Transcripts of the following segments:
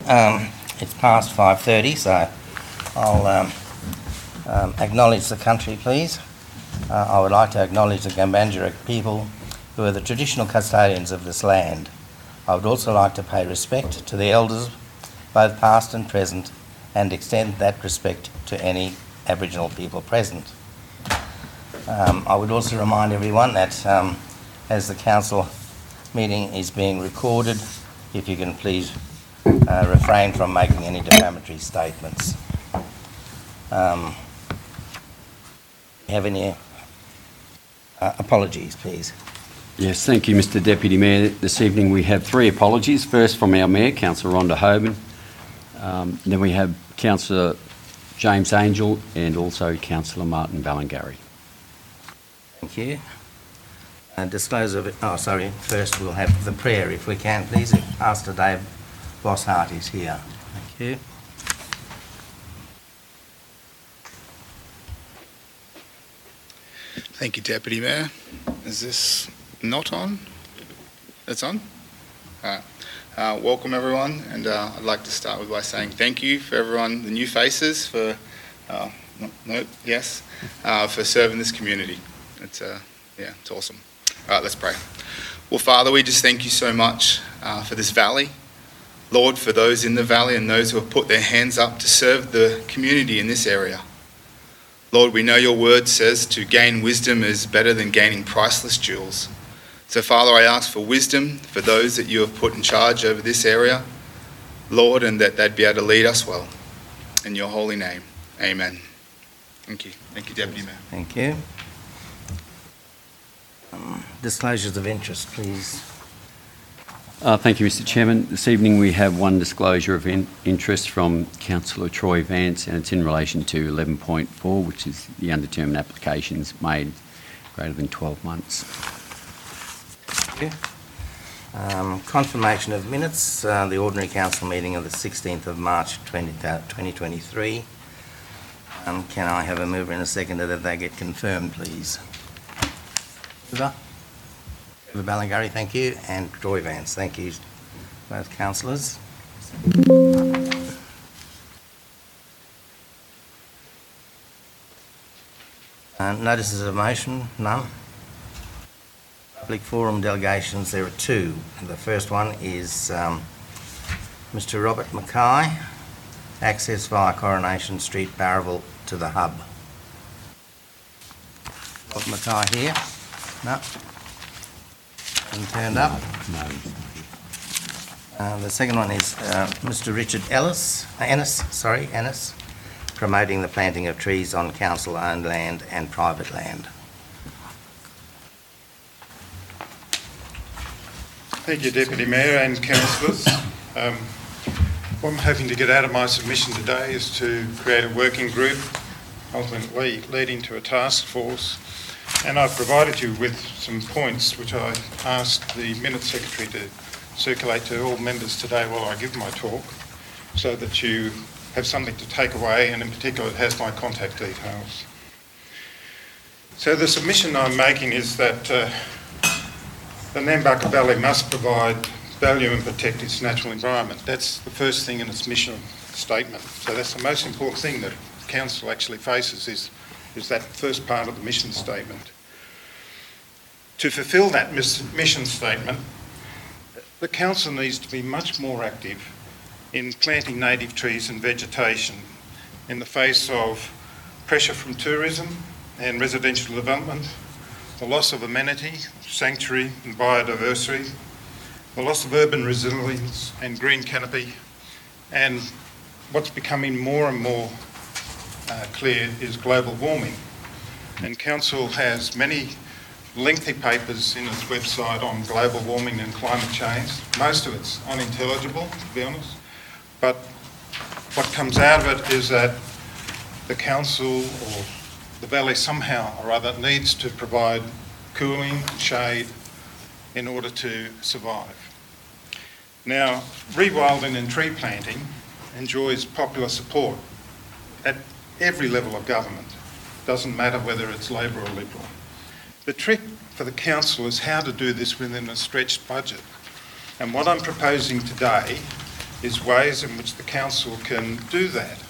It's past 5:30, so I'll acknowledge the country, please. I would like to acknowledge the Gambandjara people who are the traditional custodians of this land. I would also like to pay respect to the elders, both past and present, and extend that respect to any Aboriginal people present. I would also remind everyone that as the council meeting is being recorded, if you can please refrain from making any defamatory statements. Have any apologies, please? Yes, thank you, Mr Deputy Mayor. This evening we have 3 apologies. First from our Mayor, Councillor Rhonda Hoban. Then we have Councillor James Angel and also Councillor Martin Ballingarry. Thank you. First we'll have the prayer, if we can, please. If Pastor Dave Bosshart is here. Thank you. Thank you, Deputy Mayor. Is this not on? It's on? Welcome everyone, and I'd like to start by saying thank you for everyone, the new faces, for for serving this community. It's awesome. All right, let's pray. Well, Father, we just thank you so much for this valley. Lord, for those in the valley and those who have put their hands up to serve the community in this area. Lord, we know your word says to gain wisdom is better than gaining priceless jewels. So, Father, I ask for wisdom for those that you have put in charge over this area, Lord, and that they'd be able to lead us well. In your holy name, amen. Thank you. Thank you, Deputy Mayor. Thank you. Disclosures of interest, please. Thank you, Mr Chairman. This evening we have one disclosure of interest from Councillor Troy Vance, and it's in relation to 11.4, which is the undetermined applications made greater than 12 months. Thank you. Confirmation of minutes, the ordinary council meeting of the 16th of March 2023. Can I have a mover and a seconder that they get confirmed, please? Mover Ballingarry, thank you, and Troy Vance, thank you, both councillors. Notices of motion, none. Public forum delegations, there are 2. The first one is Mr Robert Mackay, access via Coronation Street, Barraville to the hub. Robert Mackay here? No. Turned up. No. The second one is Mr Richard Ennis, promoting the planting of trees on council-owned land and private land. Thank you, Deputy Mayor and councillors. What I'm hoping to get out of my submission today is to create a working group, ultimately leading to a task force. And I've provided you with some points which I asked the Minutes Secretary to circulate to all members today while I give my talk, so that you have something to take away, and in particular it has my contact details. So the submission I'm making is that the Nambucca Valley must provide value and protect its natural environment. That's the first thing in its mission statement. So that's the most important thing that Council actually faces is that first part of the mission statement. To fulfil that mission statement, the Council needs to be much more active in planting native trees and vegetation in the face of pressure from tourism and residential development, the loss of amenity, sanctuary and biodiversity, the loss of urban resilience and green canopy, and what's becoming more and more clear is global warming. And Council has many lengthy papers in its website on global warming and climate change. Most of it's unintelligible, to be honest. But what comes out of it is that the Council or the Valley somehow or other needs to provide cooling, shade, in order to survive. Now, rewilding and tree planting enjoys popular support at every level of government. Doesn't matter whether it's Labor or Liberal. The trick for the Council is how to do this within a stretched budget. And what I'm proposing today is ways in which the council can do that.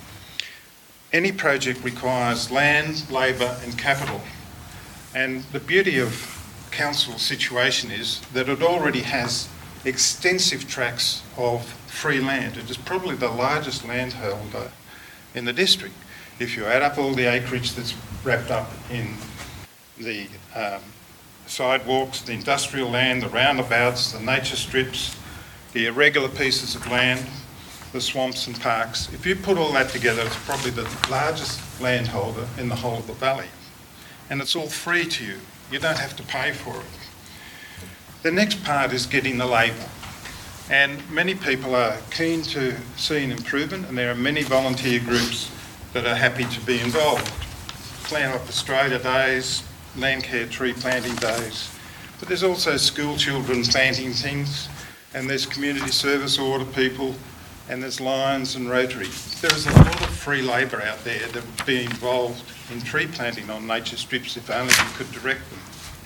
Any project requires land, labour and capital. And the beauty of council's situation is that it already has extensive tracts of free land. It is probably the largest landholder in the district. If you add up all the acreage that's wrapped up in the sidewalks, the industrial land, the roundabouts, the nature strips, the irregular pieces of land, the swamps and parks, if you put all that together, it's probably the largest landholder in the whole of the valley. And it's all free to you. You don't have to pay for it. The next part is getting the labour. And many people are keen to see an improvement, and there are many volunteer groups that are happy to be involved. Plant Up Australia Days, Landcare tree planting days. But there's also school children planting things, and there's community service order people, and there's Lions and Rotary. There is a lot of free labour out there that would be involved in tree planting on nature strips if only you could direct them.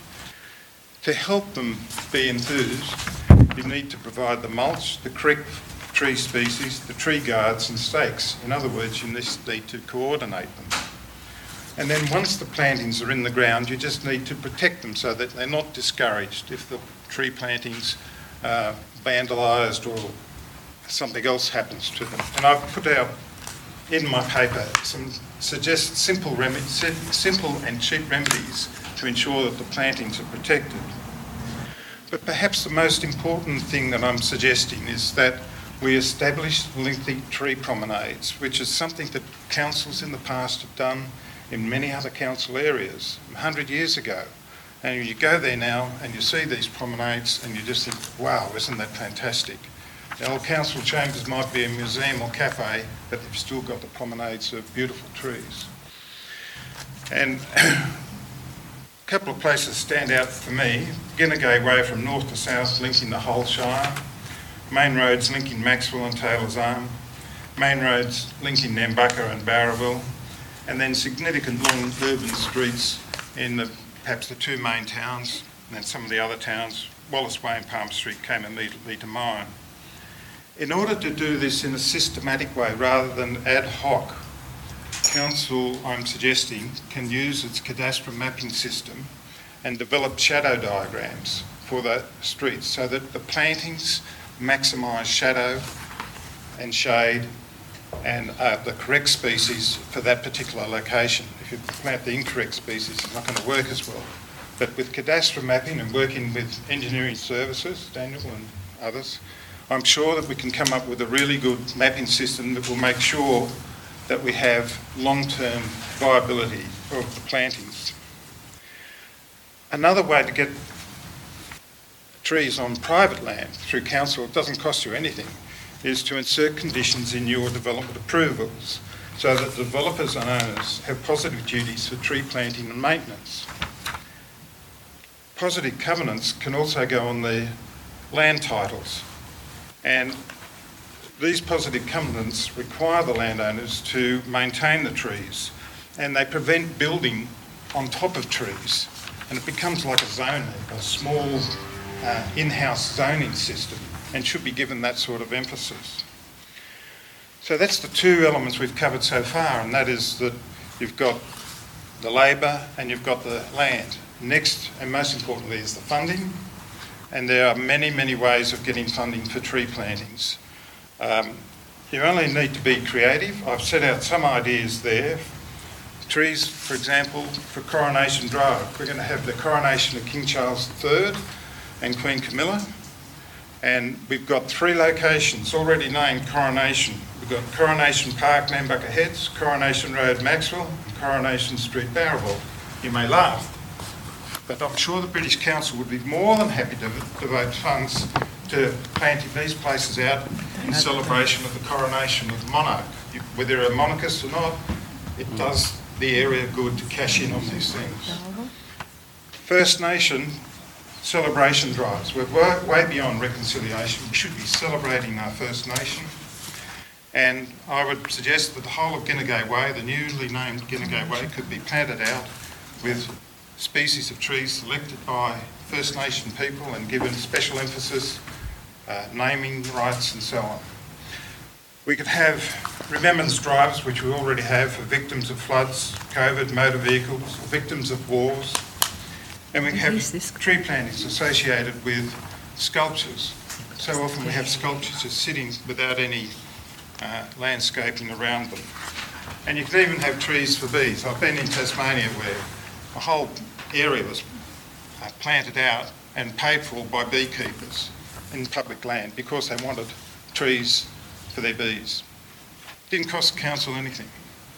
To help them be enthused, you need to provide the mulch, the correct tree species, the tree guards and stakes. In other words, you need to coordinate them. And then once the plantings are in the ground, you just need to protect them so that they're not discouraged if the tree plantings are vandalised or something else happens to them. And I've put out in my paper some simple and cheap remedies to ensure that the plantings are protected. But perhaps the most important thing that I'm suggesting is that we establish lengthy tree promenades, which is something that councils in the past have done in many other council areas 100 years ago. And you go there now and you see these promenades and you just think, wow, isn't that fantastic? The old council chambers might be a museum or cafe, but they've still got the promenades of beautiful trees. And a couple of places stand out for me. Ginnegay Way from north to south, linking the whole Shire. Main roads linking Maxwell and Taylor's Arm. Main roads linking Nambucca and Barraville. And then significant long urban streets in perhaps the two main towns, and then some of the other towns. Wallace Way and Palm Street came immediately to mind. In order to do this in a systematic way rather than ad hoc, Council, I'm suggesting, can use its cadastral mapping system and develop shadow diagrams for the streets so that the plantings maximise shadow and shade and the correct species for that particular location. If you plant the incorrect species, it's not going to work as well. But with cadastral mapping and working with engineering services, Daniel and others, I'm sure that we can come up with a really good mapping system that will make sure that we have long-term viability of the plantings. Another way to get trees on private land through council, it doesn't cost you anything, is to insert conditions in your development approvals so that developers and owners have positive duties for tree planting and maintenance. Positive covenants can also go on the land titles, and these positive covenants require the landowners to maintain the trees, and they prevent building on top of trees, and it becomes like a zoning, a small in-house zoning system, and should be given that sort of emphasis. So that's the two elements we've covered so far, and that is that you've got the labour and you've got the land. Next, and most importantly, is the funding, and there are many, many ways of getting funding for tree plantings. You only need to be creative. I've set out some ideas there. Trees, for example, for Coronation Drive. We're going to have the coronation of King Charles III and Queen Camilla, and we've got 3 locations already named Coronation. We've got Coronation Park, Nambucca Heads, Coronation Road, Maxwell, and Coronation Street, Barraville. You may laugh, but I'm sure the British Council would be more than happy to devote funds to planting these places out in celebration of the coronation of the monarch. Whether you're a monarchist or not, it does the area good to cash in on these things. First Nation celebration drives. We're way beyond reconciliation. We should be celebrating our First Nation. And I would suggest that the whole of Ginnegay Way, the newly named Ginnegay Way, could be planted out with species of trees selected by First Nation people and given special emphasis, naming rights and so on. We could have remembrance drives, which we already have, for victims of floods, COVID, motor vehicles, victims of wars. And we have tree plantings associated with sculptures. So often we have sculptures just sitting without any landscaping around them. And you can even have trees for bees. I've been in Tasmania where a whole area was planted out and paid for by beekeepers in public land because they wanted trees for their bees. Didn't cost the council anything.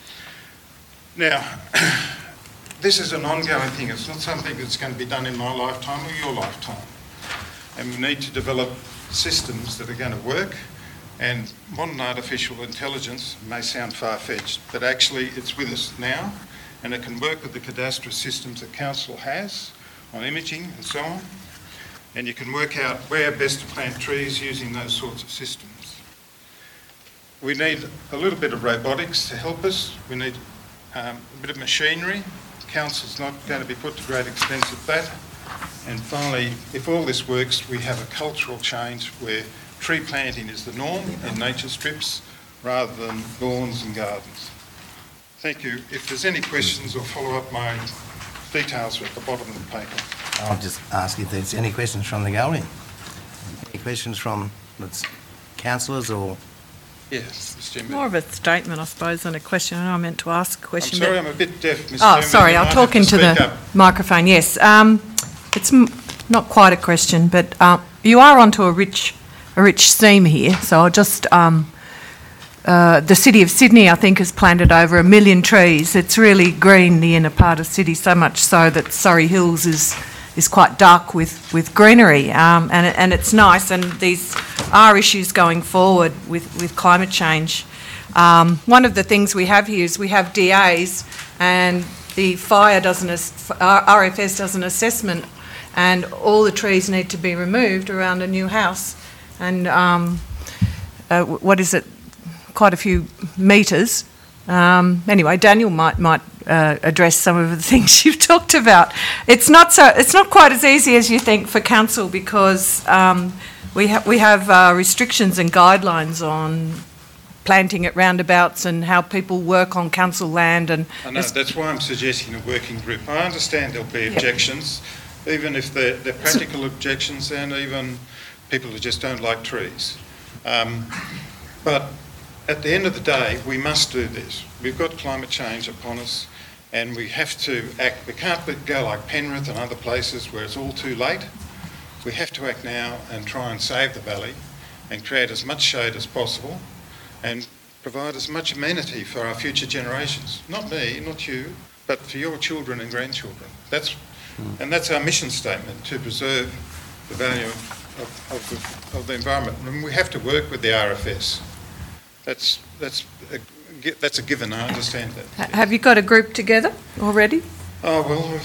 Now, this is an ongoing thing. It's not something that's going to be done in my lifetime or your lifetime. And we need to develop systems that are going to work. And modern artificial intelligence may sound far-fetched, but actually it's with us now, and it can work with the cadastral systems that council has on imaging and so on. And you can work out where best to plant trees using those sorts of systems. We need a little bit of robotics to help us. We need a bit of machinery. Council's not going to be put to great expense at that. And finally, if all this works, we have a cultural change where tree planting is the norm in nature strips rather than lawns and gardens. Thank you. If there's any questions or follow up, my details are at the bottom of the paper. I'll just ask if there's any questions from the gallery. Any questions from the councillors or... Yes, Mr. Chairman. More of a statement, I suppose, than a question. I know I meant to ask a question. I'm sorry, I'm a bit deaf, Mr. Oh, Chairman. sorry, You I'll might talk have to into speak the up. microphone, yes. It's not quite a question, but you are onto a rich theme here, so I'll just... the City of Sydney, I think, has planted over 1 million trees. It's really green, the inner part of Sydney, so much so that Surrey Hills is quite dark with greenery, and it's nice, and these are issues going forward with climate change. One of the things we have here is we have DAs, and the RFS does an assessment, and all the trees need to be removed around a new house, and what is it? Quite a few metres. Anyway, Daniel might address some of the things you've talked about. It's not quite as easy as you think for council because we have restrictions and guidelines on planting at roundabouts and how people work on council land. And I know, that's why I'm suggesting a working group. I understand there'll be objections, even if they're practical objections and even people who just don't like trees. But at the end of the day, we must do this. We've got climate change upon us and we have to act. We can't go like Penrith and other places where it's all too late. We have to act now and try and save the valley and create as much shade as possible and provide as much amenity for our future generations. Not me, not you, but for your children and grandchildren. And that's our mission statement, to preserve the value of the environment. And we have to work with the RFS. That's a given, I understand that. have you got a group together already? Oh, well,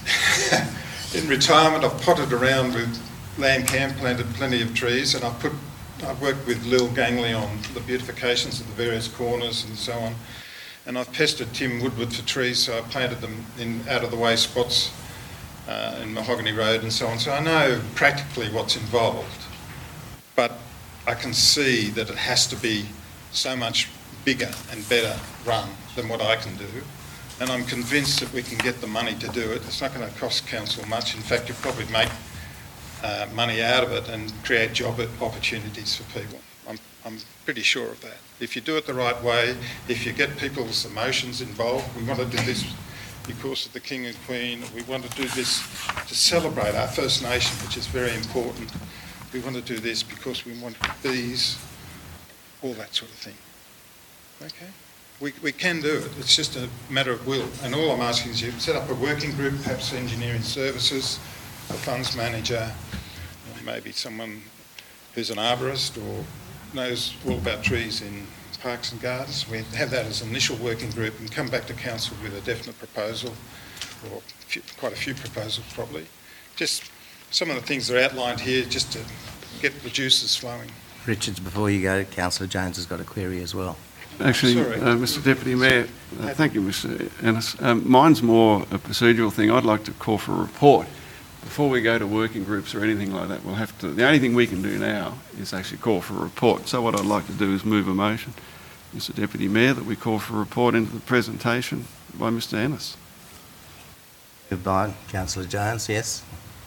in retirement I've potted around with Land Camp, planted plenty of trees, and I've worked with Lil Gangley on the beautifications of the various corners and so on. And I've pestered Tim Woodward for trees, so I planted them in out-of-the-way spots in Mahogany Road and so on. So I know practically what's involved, but I can see that it has to be so much bigger and better run than what I can do, and I'm convinced that we can get the money to do it. It's not going to cost council much. In fact, you'll probably make money out of it and create job opportunities for people. I'm pretty sure of that. If you do it the right way, if you get people's emotions involved, we want to do this because of the King and Queen, we want to do this to celebrate our First Nation, which is very important. We want to do this because we want bees, all that sort of thing. Okay? We can do it. It's just a matter of will. And all I'm asking is you set up a working group, perhaps engineering services, a funds manager, or maybe someone who's an arborist or knows all about trees in parks and gardens. We have that as an initial working group and come back to council with a definite proposal, or quite a few proposals probably. Just some of the things that are outlined here just to get the juices flowing. Richards, before you go, Councillor Jones has got a query as well. Actually, Mr Deputy Mayor, thank you, Mr Ennis. Mine's more a procedural thing. I'd like to call for a report before we go to working groups or anything like that, we'll have to, the only thing we can do now is actually call for a report. So what I'd like to do is move a motion, Mr Deputy Mayor, that we call for a report into the presentation by Mr Ennis. Moved by Councillor Jones, yes.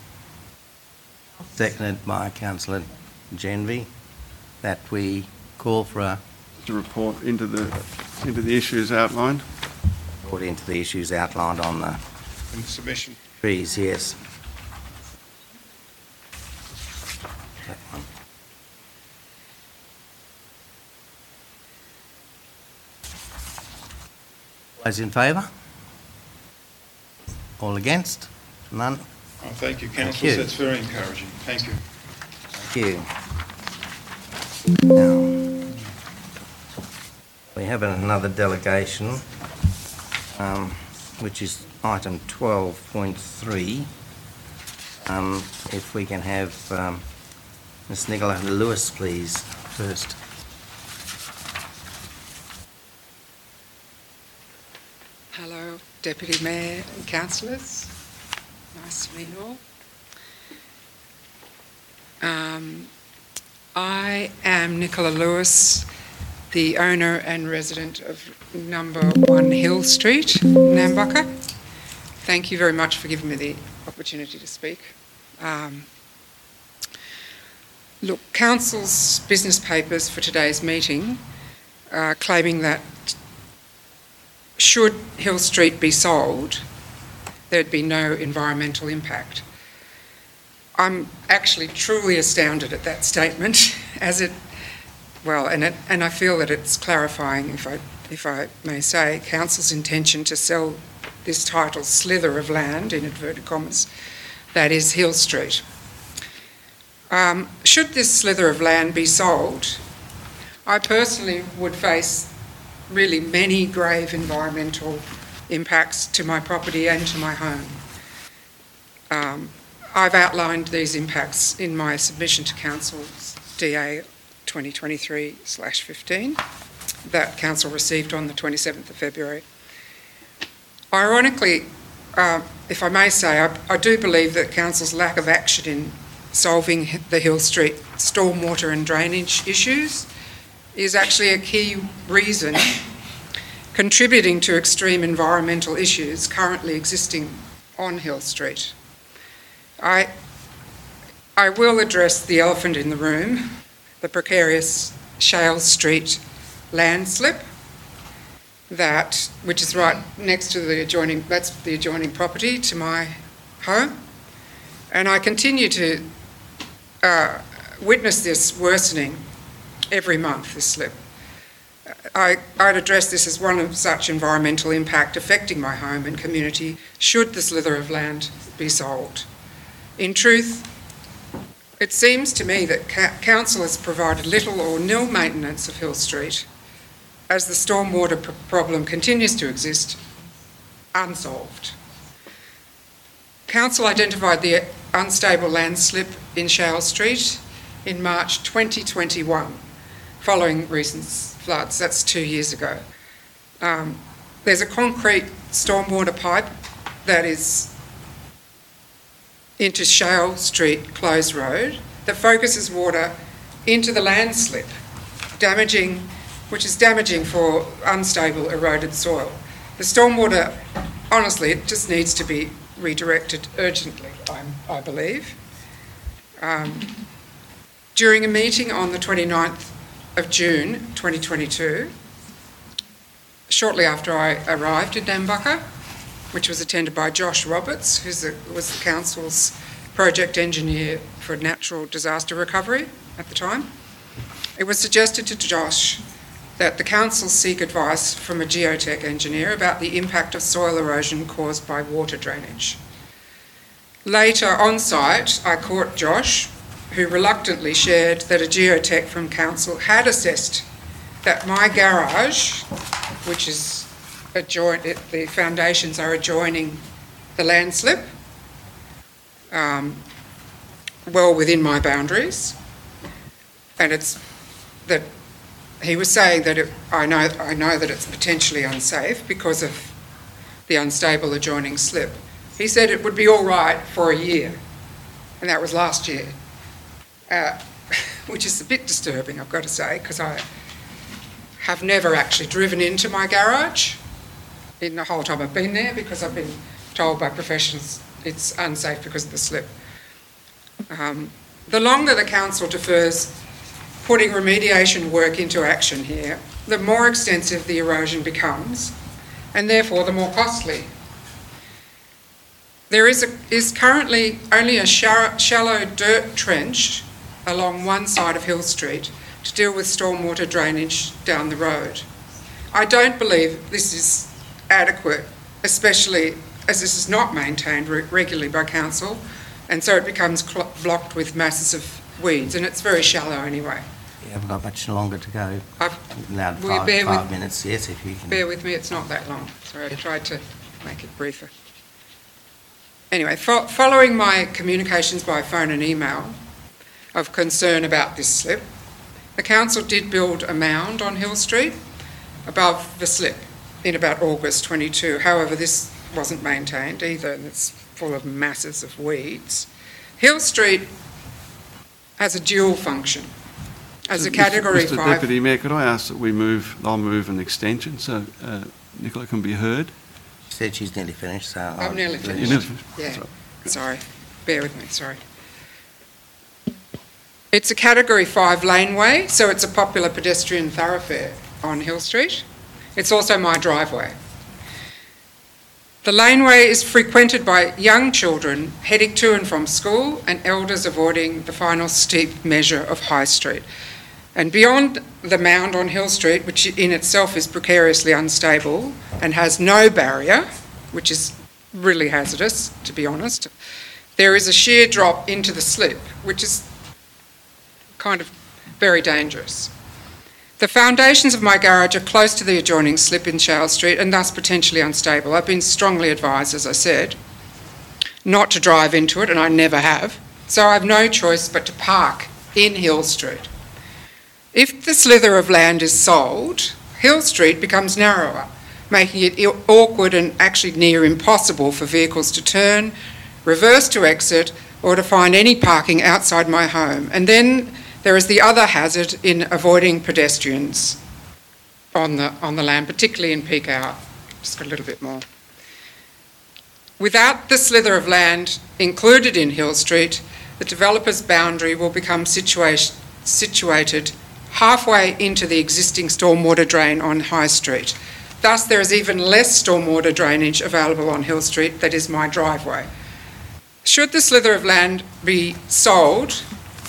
Seconded by Councillor Genvy, that we call for a To report into the issues outlined. report into the issues outlined on the In the submission. trees, yes. That one. Those in favour? All against? None? Oh, thank you, you. councillors. That's very encouraging. Thank you. Thank you. Now, we have another delegation, which is item 12.3. If we can have Ms Nicola Lewis, please, first. Hello, Deputy Mayor and councillors. Nice to meet you all. I am Nicola Lewis, the owner and resident of number 1 Hill Street, Nambucca. Thank you very much for giving me the opportunity to speak. Look, Council's business papers for today's meeting are claiming that should Hill Street be sold, there'd be no environmental impact. I'm actually truly astounded at that statement, and I feel that it's clarifying, if I may say, Council's intention to sell this title slither of land, in inverted commas, that is Hill Street. Should this slither of land be sold, I personally would face really many grave environmental impacts to my property and to my home. I've outlined these impacts in my submission to Council's DA 2023/15 that Council received on the 27th of February. Ironically, if I may say, I do believe that Council's lack of action in solving the Hill Street stormwater and drainage issues is actually a key reason contributing to extreme environmental issues currently existing on Hill Street. I will address the elephant in the room, the precarious Shale Street landslip, which is right next to the adjoining property to my home. And I continue to witness this worsening every month, this slip. I'd address this as one of such environmental impact affecting my home and community should the slither of land be sold. In truth, it seems to me that Council has provided little or nil maintenance of Hill Street as the stormwater problem continues to exist unsolved. Council identified the unstable landslip in Shale Street in March 2021 following recent floods. That's 2 years ago. There's a concrete stormwater pipe that is into Shale Street Close Road that focuses water into the landslip, which is damaging for unstable eroded soil. The stormwater, honestly, it just needs to be redirected urgently, I believe. During a meeting on the 29th of June 2022, shortly after I arrived in Nambucca, which was attended by Josh Roberts, who was the Council's project engineer for natural disaster recovery at the time. It was suggested to Josh that the Council seek advice from a geotech engineer about the impact of soil erosion caused by water drainage. Later on site, I caught Josh, who reluctantly shared that a geotech from Council had assessed that my garage, which is the foundations are adjoining the landslip, well within my boundaries, and it's that he was saying that I know that it's potentially unsafe because of the unstable adjoining slip. He said it would be all right for a year, and that was last year, which is a bit disturbing, I've got to say, because I have never actually driven into my garage in the whole time I've been there, because I've been told by professionals it's unsafe because of the slip. The longer the council defers putting remediation work into action here, the more extensive the erosion becomes, and therefore the more costly. There is currently only a shallow dirt trench along one side of Hill Street to deal with stormwater drainage down the road. I don't believe this is adequate, especially as this is not maintained regularly by council, and so it becomes blocked with masses of weeds, and it's very shallow anyway. You haven't got much longer to go. Now Will you bear 5 minutes, yes, if you can. Bear with me, it's not that long. Sorry, I tried to make it briefer. Anyway, following my communications by phone and email of concern about this slip, the council did build a mound on Hill Street above the slip in about August 22. However, this wasn't maintained either, and it's full of masses of weeds. Hill Street has a dual function. As a Category 5... Mr Deputy Mayor, could I ask that I'll move an extension so Nicola can be heard? She said she's nearly finished, so... I'm nearly finished. You're nearly finished? Yeah, sorry. Bear with me, sorry. It's a Category 5 laneway, so it's a popular pedestrian thoroughfare on Hill Street. It's also my driveway. The laneway is frequented by young children heading to and from school and elders avoiding the final steep measure of High Street. And beyond the mound on Hill Street, which in itself is precariously unstable and has no barrier, which is really hazardous, to be honest, there is a sheer drop into the slip, which is kind of very dangerous. The foundations of my garage are close to the adjoining slip in Shale Street and thus potentially unstable. I've been strongly advised, as I said, not to drive into it, and I never have, so I have no choice but to park in Hill Street. If the slither of land is sold, Hill Street becomes narrower, making it awkward and actually near impossible for vehicles to turn, reverse to exit, or to find any parking outside my home. And then there is the other hazard in avoiding pedestrians on the land, particularly in peak hour. Just got a little bit more. Without the slither of land included in Hill Street, the developer's boundary will become situated halfway into the existing stormwater drain on High Street. Thus, there is even less stormwater drainage available on Hill Street, that is my driveway. Should the slither of land be sold,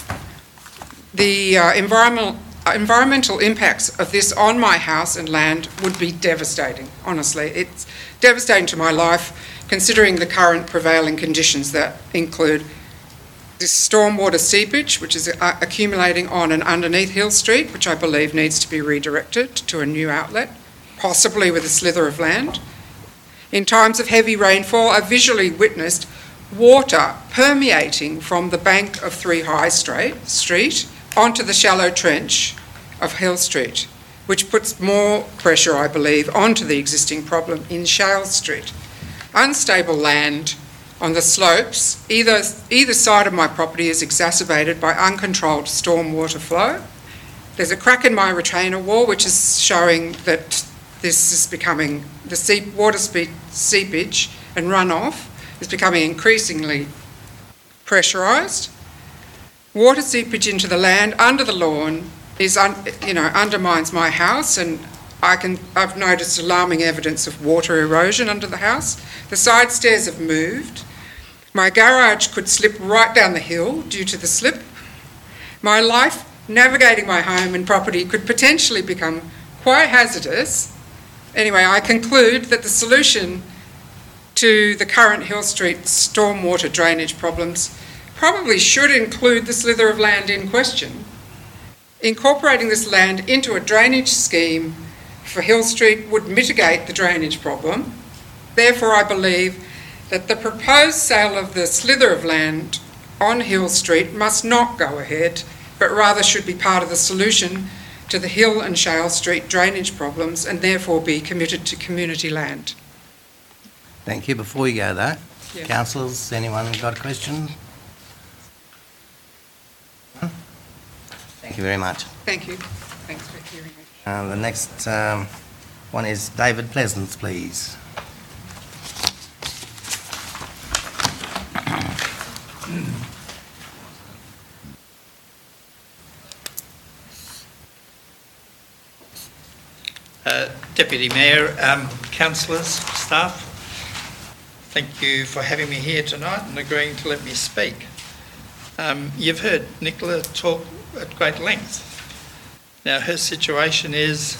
the environmental impacts of this on my house and land would be devastating, honestly. It's devastating to my life, considering the current prevailing conditions that include this stormwater seepage, which is accumulating on and underneath Hill Street, which I believe needs to be redirected to a new outlet, possibly with a slither of land. In times of heavy rainfall, I visually witnessed water permeating from the bank of 3 High Street onto the shallow trench of Hill Street, which puts more pressure, I believe, onto the existing problem in Shale Street. Unstable land on the slopes, either side of my property is exacerbated by uncontrolled stormwater flow. There's a crack in my retainer wall, which is showing that this is becoming, the water seepage and runoff is becoming increasingly pressurised. Water seepage into the land under the lawn is, undermines my house, and I've noticed alarming evidence of water erosion under the house. The side stairs have moved. My garage could slip right down the hill due to the slip. My life navigating my home and property could potentially become quite hazardous. Anyway, I conclude that the solution to the current Hill Street stormwater drainage problems probably should include the slither of land in question. Incorporating this land into a drainage scheme for Hill Street would mitigate the drainage problem. Therefore, I believe that the proposed sale of the slither of land on Hill Street must not go ahead, but rather should be part of the solution to the Hill and Shale Street drainage problems, and therefore be committed to community land. Thank you. Before you go though, Yeah. Councillors, anyone got a question? Thank you very much. Thank you. Thanks for hearing me. The next one is David Pleasance, please. Deputy Mayor, councillors, staff, thank you for having me here tonight and agreeing to let me speak. You've heard Nicola talk at great length. Now, her situation is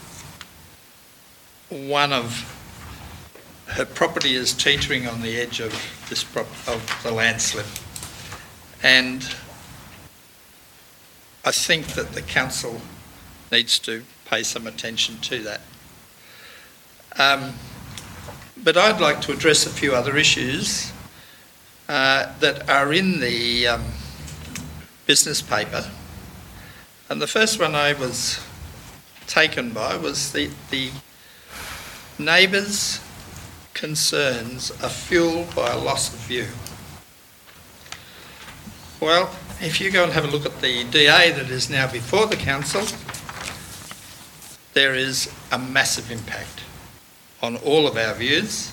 one of her property is teetering on the edge of of the landslip, and I think that the council needs to pay some attention to that. But I'd like to address a few other issues that are in the business paper. And the first one I was taken by was the neighbours' concerns are fuelled by a loss of view. Well, if you go and have a look at the DA that is now before the council, there is a massive impact on all of our views,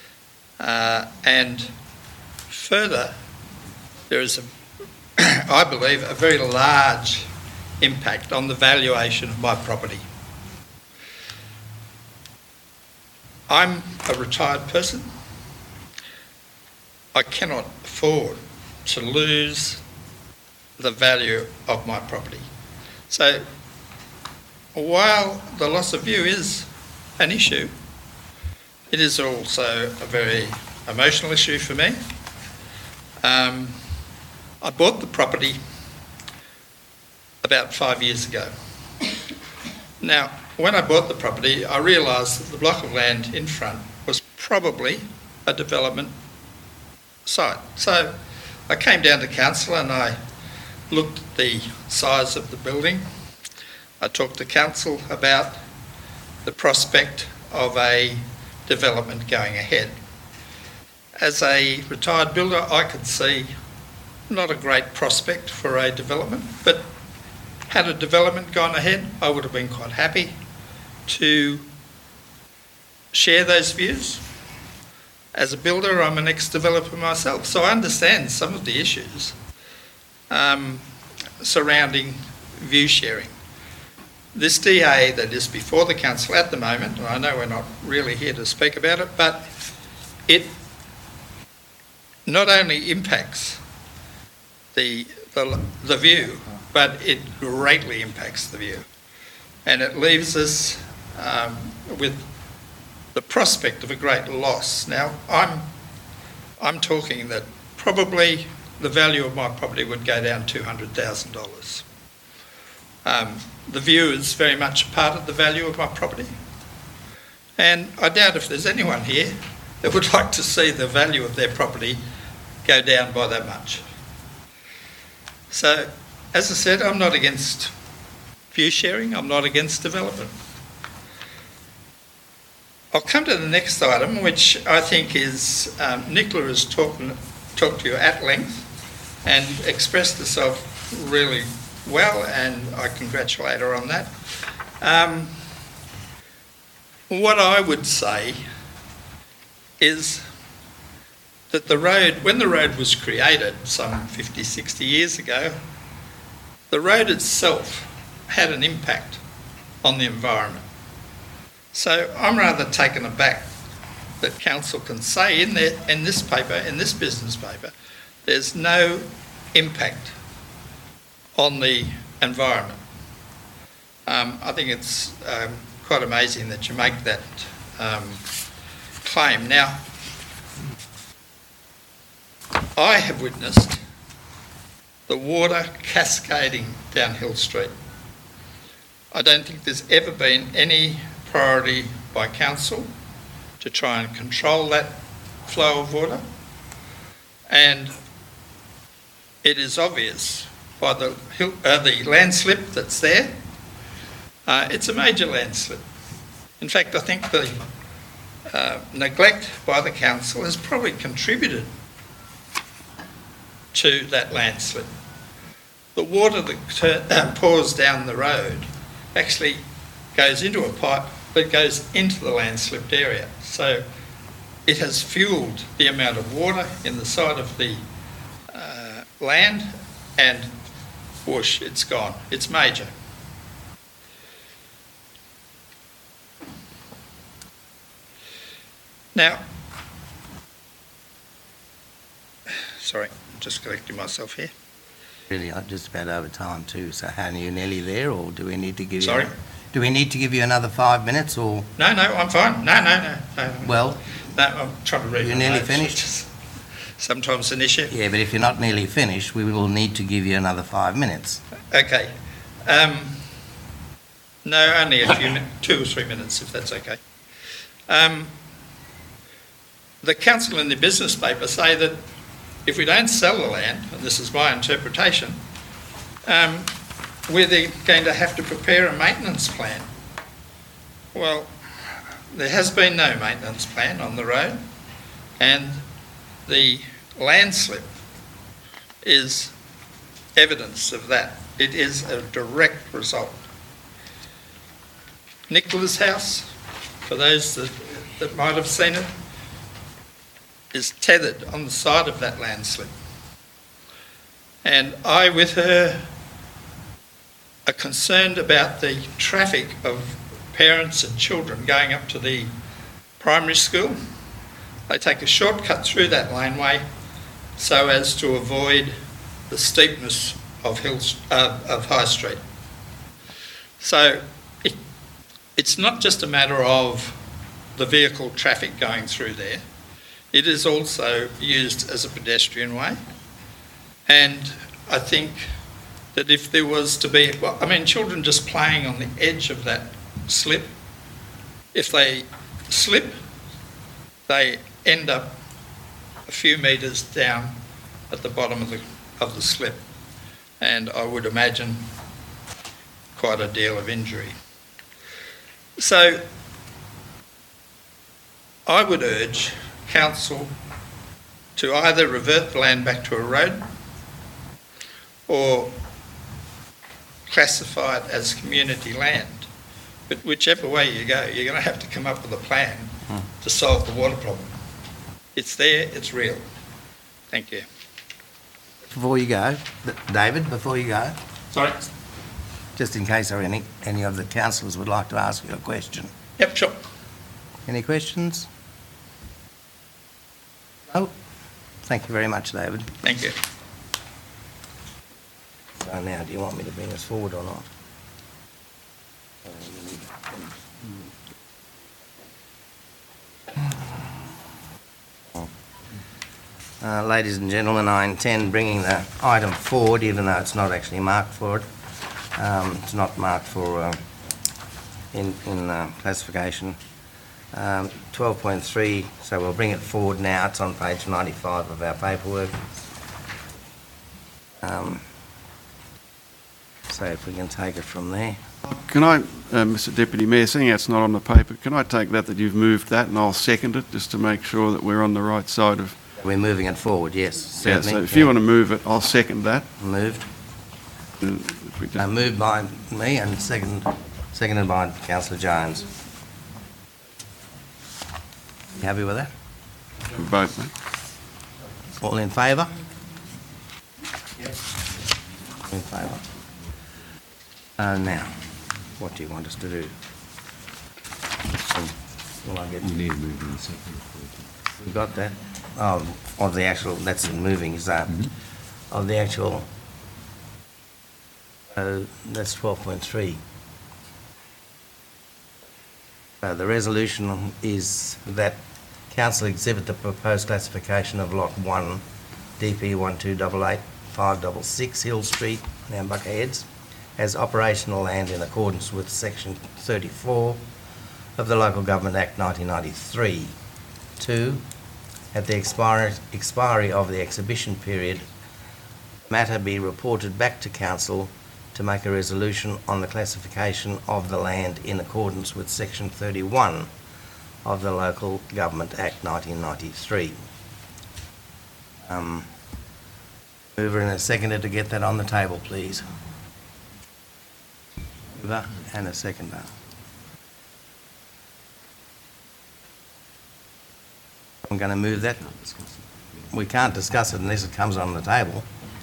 and further, there is, I believe, a very large impact on the valuation of my property. I'm a retired person. I cannot afford to lose the value of my property. So while the loss of view is an issue, it is also a very emotional issue for me. I bought the property about 5 years ago. Now, when I bought the property, I realised that the block of land in front was probably a development site. So I came down to council and I looked at the size of the building. I talked to council about the prospect of a development going ahead. As a retired builder, I could see not a great prospect for a development, but had a development gone ahead, I would have been quite happy to share those views. As a builder, I'm an ex-developer myself, so I understand some of the issues surrounding view sharing. This DA that is before the council at the moment, and I know we're not really here to speak about it, but it not only impacts the view, but it greatly impacts the view. And it leaves us with the prospect of a great loss. Now, I'm talking that probably the value of my property would go down $200,000. The view is very much a part of the value of my property. And I doubt if there's anyone here that would like to see the value of their property go down by that much. So, as I said, I'm not against view sharing, I'm not against development. I'll come to the next item, which I think is, Nicola has talked to you at length and expressed herself really well, and I congratulate her on that. What I would say is that the road, when the road was created some 50, 60 years ago, the road itself had an impact on the environment. So I'm rather taken aback that council can say in this paper, in this business paper, there's no impact on the environment. I think it's quite amazing that you make that claim. Now, I have witnessed the water cascading down Hill Street. I don't think there's ever been any priority by council to try and control that flow of water, and it is obvious by the landslip that's there. It's a major landslip. In fact, I think neglect by the council has probably contributed to that landslip. The water that pours down the road actually goes into a pipe that goes into the landslipped area. So it has fuelled the amount of water in the side of the land, and whoosh, it's gone. It's major. Now, sorry, I'm just correcting myself here. Really, I'm just about over time too, so are you nearly there, or do we need to give you... Sorry? Do we need to give you another 5 minutes, or... No, I'm fine. No. Well... No, I'm trying to read You're my nearly notes, finished? which is sometimes an issue. Yeah, but if you're not nearly finished, we will need to give you another 5 minutes. Okay. No, only a few 2 or 3 minutes, if that's okay. The council in the business paper say that if we don't sell the land, and this is my interpretation, we're then going to have to prepare a maintenance plan. Well, there has been no maintenance plan on the road, and the landslip is evidence of that. It is a direct result. Nicola's house, for those that might have seen it, is tethered on the side of that landslip. And I, with her, are concerned about the traffic of parents and children going up to the primary school. They take a shortcut through that laneway so as to avoid the steepness of High Street. So it's not just a matter of the vehicle traffic going through there. It is also used as a pedestrian way. And I think that if there was to be, children just playing on the edge of that slip, if they slip, they end up a few metres down at the bottom of the slip. And I would imagine quite a deal of injury. So I would urge council to either revert the land back to a road or classify it as community land. But whichever way you go, you're going to have to come up with a plan to solve the water problem. It's there, it's real. Thank you. Before you go, David, before you go, Sorry? just in case there are any of the councillors would like to ask you a question. Yep, sure. Any questions? Oh, thank you very much, David. Thank you. So now, do you want me to bring us forward or not? Ladies and gentlemen, I intend bringing the item forward, even though it's not actually marked for it. It's not marked for in classification. 12.3, so we'll bring it forward now. It's on page 95 of our paperwork. So if we can take it from there. Can I, Mr Deputy Mayor, seeing it's not on the paper, can I take that you've moved that and I'll second it just to make sure that we're on the right side of... We're moving it forward, yes, certainly. Yeah, so if you want to move it, I'll second that. Moved. If we just- Moved by me and seconded by Councillor Jones. You happy with that? Both, mate. All in favour? In favour. Now, what do you want us to do? Will I get... You need to move in a second. We got that? Oh, of the actual, that's in moving, is that? Of the actual... that's 12.3. The resolution is that Council exhibit the proposed classification of Lot 1, DP 1288566 Hill Street, Nambucca Heads, as operational land in accordance with Section 34 of the Local Government Act 1993. 2. At the expiry of the exhibition period, matter be reported back to Council to make a resolution on the classification of the land in accordance with Section 31 of the Local Government Act 1993. Mover and a seconder to get that on the table, please. Mover and a seconder. I'm going to move that. We can't discuss it unless it comes on the table.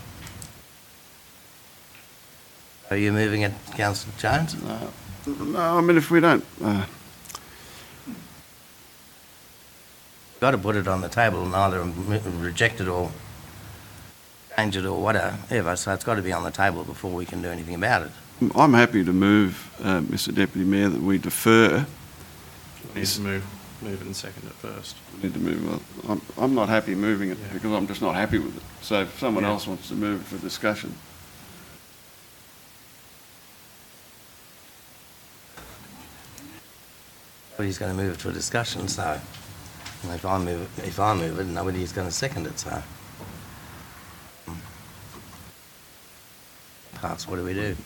Are you moving it, Councillor Jones? No, I mean, if we don't... Got to put it on the table and either reject it or change it or whatever, so it's got to be on the table before we can do anything about it. I'm happy to move, Mr Deputy Mayor, that we defer. Need to move it and second it first. We need to move. Well, I'm not happy moving it because I'm just not happy with it. So if someone else wants to move it for discussion. Nobody's going to move it to a discussion, so if I move it, nobody's going to second it, so. Parts, what do we do?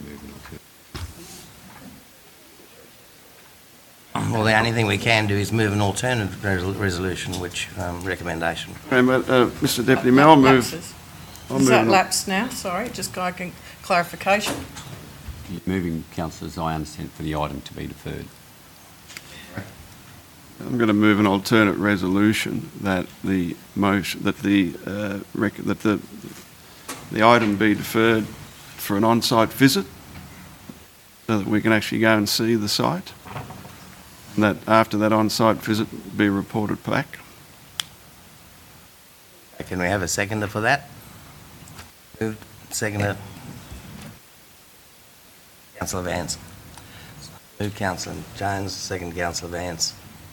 Well, the only thing we can do is move an alternative resolution, which recommendation. Okay, but, Mr Deputy Mayor, I'll move... Is that lapsed now? Sorry, just clarification. You're moving, councillors, I understand, for the item to be deferred. I'm going to move an alternate resolution that the motion that the item be deferred for an on-site visit, so that we can actually go and see the site, and that after that on-site visit be reported back. Can we have a seconder for that? Moved, seconder. Councillor Vance. Moved, Councillor Jones, second Councillor Vance.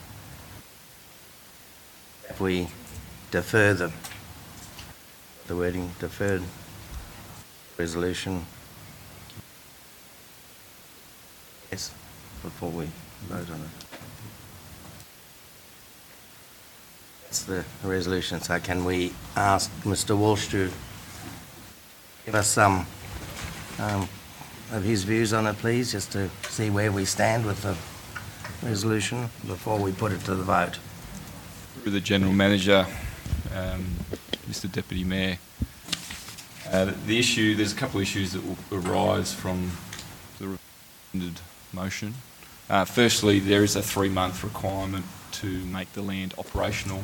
If we defer the wording, deferred resolution, yes, before we vote on it. That's the resolution. So can we ask Mr Walsh to give us some of his views on it, please, just to see where we stand with the resolution before we put it to the vote. Through the General Manager, Mr Deputy Mayor, there's a couple of issues that will arise from the recommended motion. Firstly, there is a 3-month requirement to make the land operational.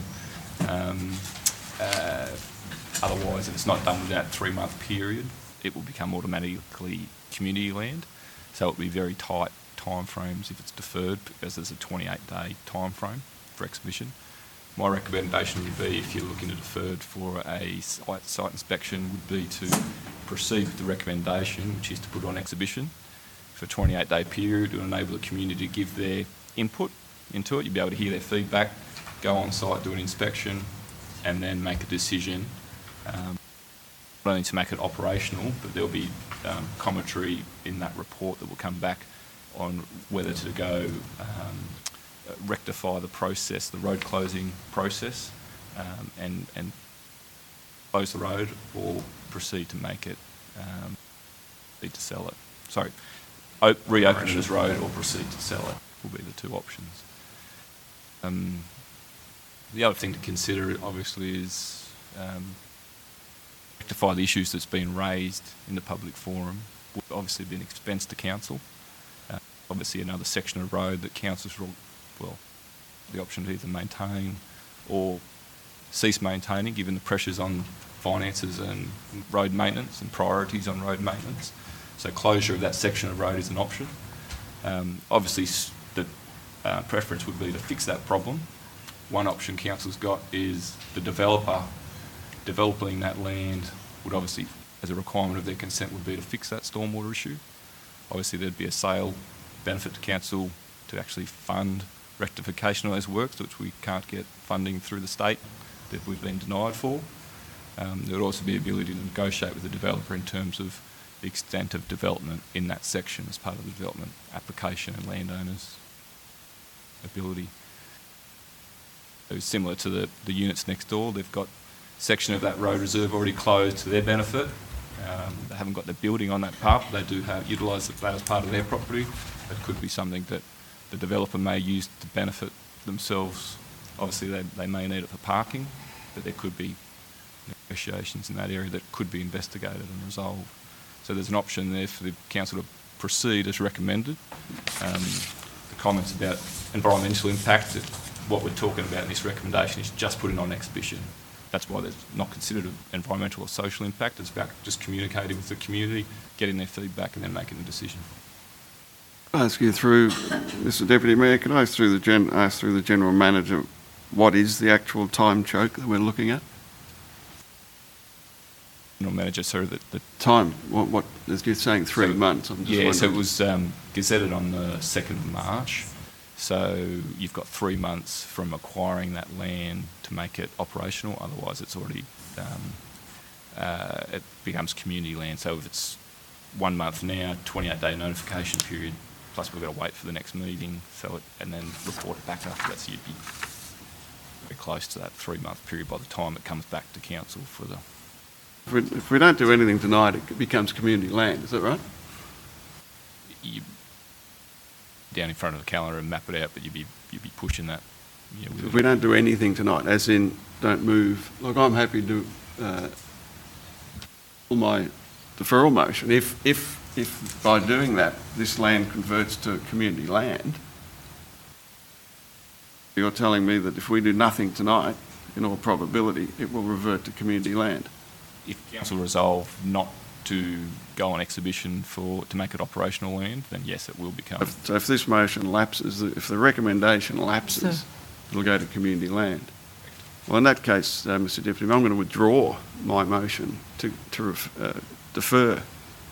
Otherwise, if it's not done within that 3-month period, it will become automatically community land. So it will be very tight timeframes if it's deferred, because there's a 28-day timeframe for exhibition. My recommendation would be, if you're looking to defer for a site inspection, would be to proceed with the recommendation, which is to put on exhibition for a 28-day period to enable the community to give their input into it. You'll be able to hear their feedback, go on site, do an inspection, and then make a decision, not only to make it operational, but there'll be commentary in that report that will come back on whether to go rectify the process, the road closing process, and close the road, or proceed to make it, proceed to sell it. Sorry, reopen it as road or proceed to sell it will be the two options. The other thing to consider, obviously, is rectify the issues that's been raised in the public forum. Would obviously be an expense to council. Obviously, another section of road that councils will, the option to either maintain or cease maintaining, given the pressures on finances and road maintenance and priorities on road maintenance. So closure of that section of road is an option. Obviously, the preference would be to fix that problem. One option council's got is the developer developing that land would obviously, as a requirement of their consent, would be to fix that stormwater issue. Obviously, there'd be a sale benefit to council to actually fund rectification of those works, which we can't get funding through the state that we've been denied for. There would also be the ability to negotiate with the developer in terms of the extent of development in that section as part of the development application and landowners' ability. It was similar to the units next door. They've got a section of that road reserve already closed to their benefit. They haven't got the building on that part, but they do utilise that as part of their property. It could be something that the developer may use to benefit themselves, obviously they may need it for parking, but there could be negotiations in that area that could be investigated and resolved. So there's an option there for the council to proceed as recommended. The comments about environmental impact, what we're talking about in this recommendation is just putting on exhibition. That's why it's not considered an environmental or social impact. It's about just communicating with the community, getting their feedback and then making a decision. Can I ask you through, Mr Deputy Mayor, can I ask through the General Manager, what is the actual time choke that we're looking at? General Manager, sorry, the Time, what as you're saying 3 months, I'm just yeah, so it wondering. was gazetted on the 2nd of March. So you've got 3 months from acquiring that land to make it operational. Otherwise, it's already it becomes community land. So if it's 1 month now, 28-day notification period. Plus, we've got to wait for the next meeting, and then report it back after that. So you'd be very close to that 3-month period by the time it comes back to council for the. If we don't do anything tonight, it becomes community land. Is that right? You, down in front of the calendar and map it out, but you'd be pushing that. You know, If we don't do anything tonight, as in don't move, look, I'm happy to pull my deferral motion. If by doing that, this land converts to community land, you're telling me that if we do nothing tonight, in all probability, it will revert to community land. If council resolve not to go on exhibition to make it operational land, then yes, it will become. So if this motion lapses, if the recommendation lapses, it'll go to community land. Well, in that case, Mr Deputy Mayor, I'm going to withdraw my motion to defer.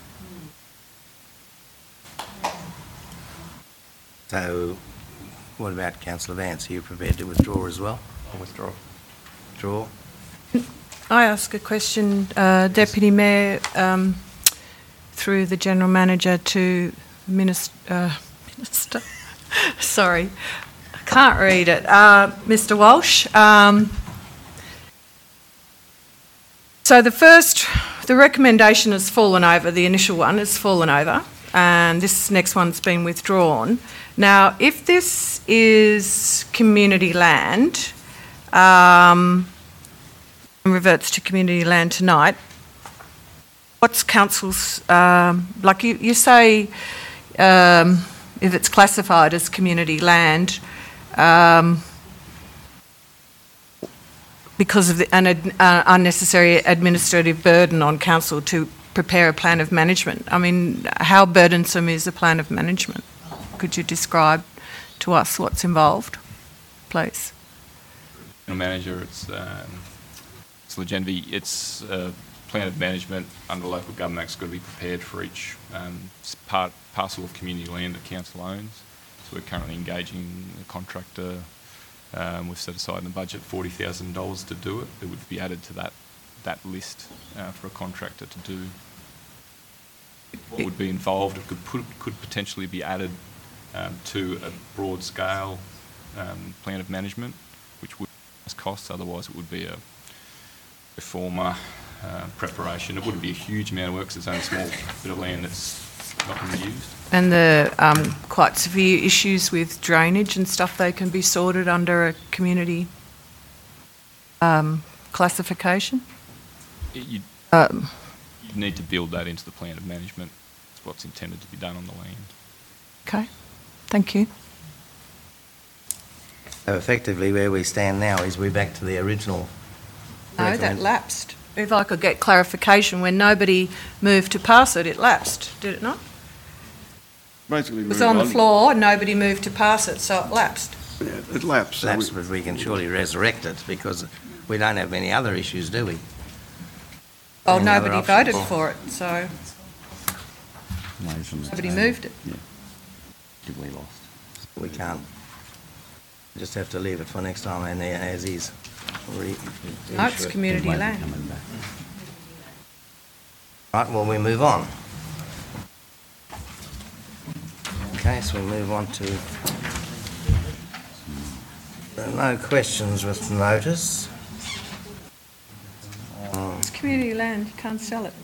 So, what about Councillor Vance? Are you prepared to withdraw as well? I'll withdraw. Withdraw. I ask a question, Deputy Mayor, through the General Manager to Minister. Sorry, I can't read it. Mr Walsh. So the recommendation has fallen over, the initial one has fallen over, and this next one's been withdrawn. Now, if this is community land, reverts to community land tonight, what's council's, like you say, if it's classified as community land, because of an unnecessary administrative burden on council to prepare a plan of management. I mean, how burdensome is a plan of management? Could you describe to us what's involved, please? General Manager, it's Genevieve, it's a plan of management under local government act's got to be prepared for each parcel of community land that council owns. So we're currently engaging a contractor. We've set aside in the budget $40,000 to do it. It would be added to that list for a contractor to do. What would be involved? It could potentially be added to a broad scale plan of management, which would costs. Otherwise, it would be a former preparation. It wouldn't be a huge amount of work because it's only a small bit of land that's not going to be used. And the quite severe issues with drainage and stuff, they can be sorted under a community classification? You'd need to build that into the plan of management. It's what's intended to be done on the land. Okay, thank you. So effectively where we stand now is we're back to the original. No, that lapsed. If I could get clarification, when nobody moved to pass it, it lapsed, did it not? Basically, It was on the floor, nobody moved to pass it, so it lapsed. Yeah, it lapsed. So Lapsed, but we can surely resurrect it because we don't have many other issues, do we? Oh, Any other nobody options? voted for it, so nobody moved it. We lost. We can't. We just have to leave it for next time and as is. No, it's community land. Right, well, we move on. Okay, so we move on to... There are no questions with notice. It's community land, you can't sell it.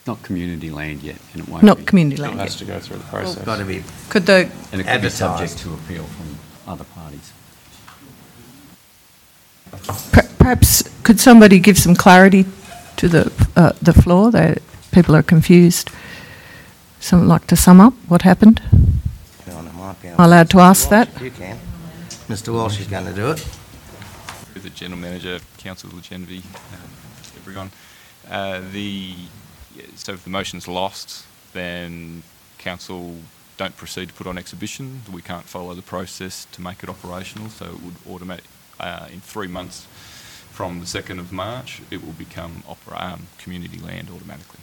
not community land yet, and it won't be. Not community Still land has yet. to go through the process. Got to be Could the, And it could be advertised. subject to appeal from other parties. perhaps, could somebody give some clarity to the floor? People are confused. Someone like to sum up what happened? Am I allowed to ask that? You can. Mr Walsh is going to do it. With the General Manager, Councillor Genevieve, everyone. So if the motion's lost, then Council don't proceed to put on exhibition. We can't follow the process to make it operational, so it would automatic in 3 months from the 2nd of March, it will become community land automatically.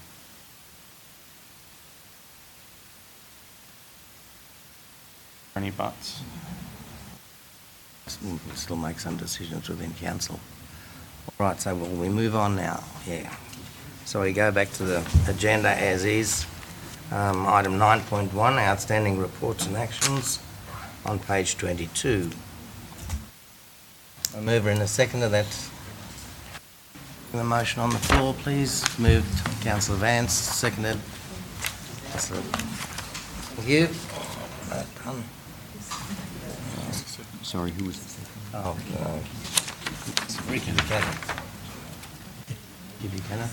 Any buts? We'll still make some decisions within council. All right, so will we move on now? Yeah. So we go back to the agenda as is. Item 9.1, outstanding reports and actions on page 22. A mover and a seconder, that's the motion on the floor, please. Moved, Councillor Vance, seconded. Thank you. Done. Sorry, who was the second? Oh, no. It's Ricky Buchanan. Ricky Buchanan.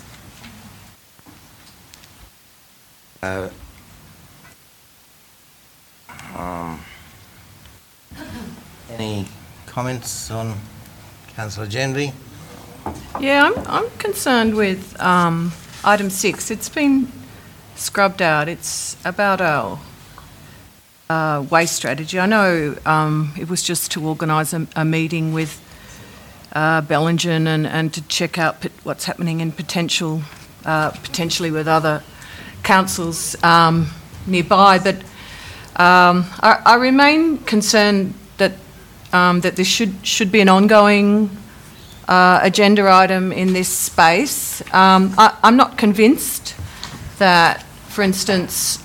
Any comments on Councillor Genevieve? Yeah, I'm concerned with item 6. It's been scrubbed out. It's about our waste strategy. I know it was just to organise a meeting with Bellingen and to check out what's happening in potentially with other councils nearby, but I remain concerned that there should be an ongoing agenda item in this space. I'm not convinced that, for instance,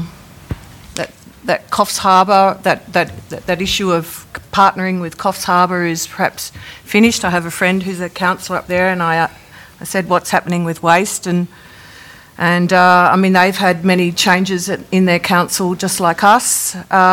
that Coffs Harbour, that issue of partnering with Coffs Harbour is perhaps finished. I have a friend who's a councillor up there, and I said, what's happening with waste? And I mean, they've had many changes in their council, just like us,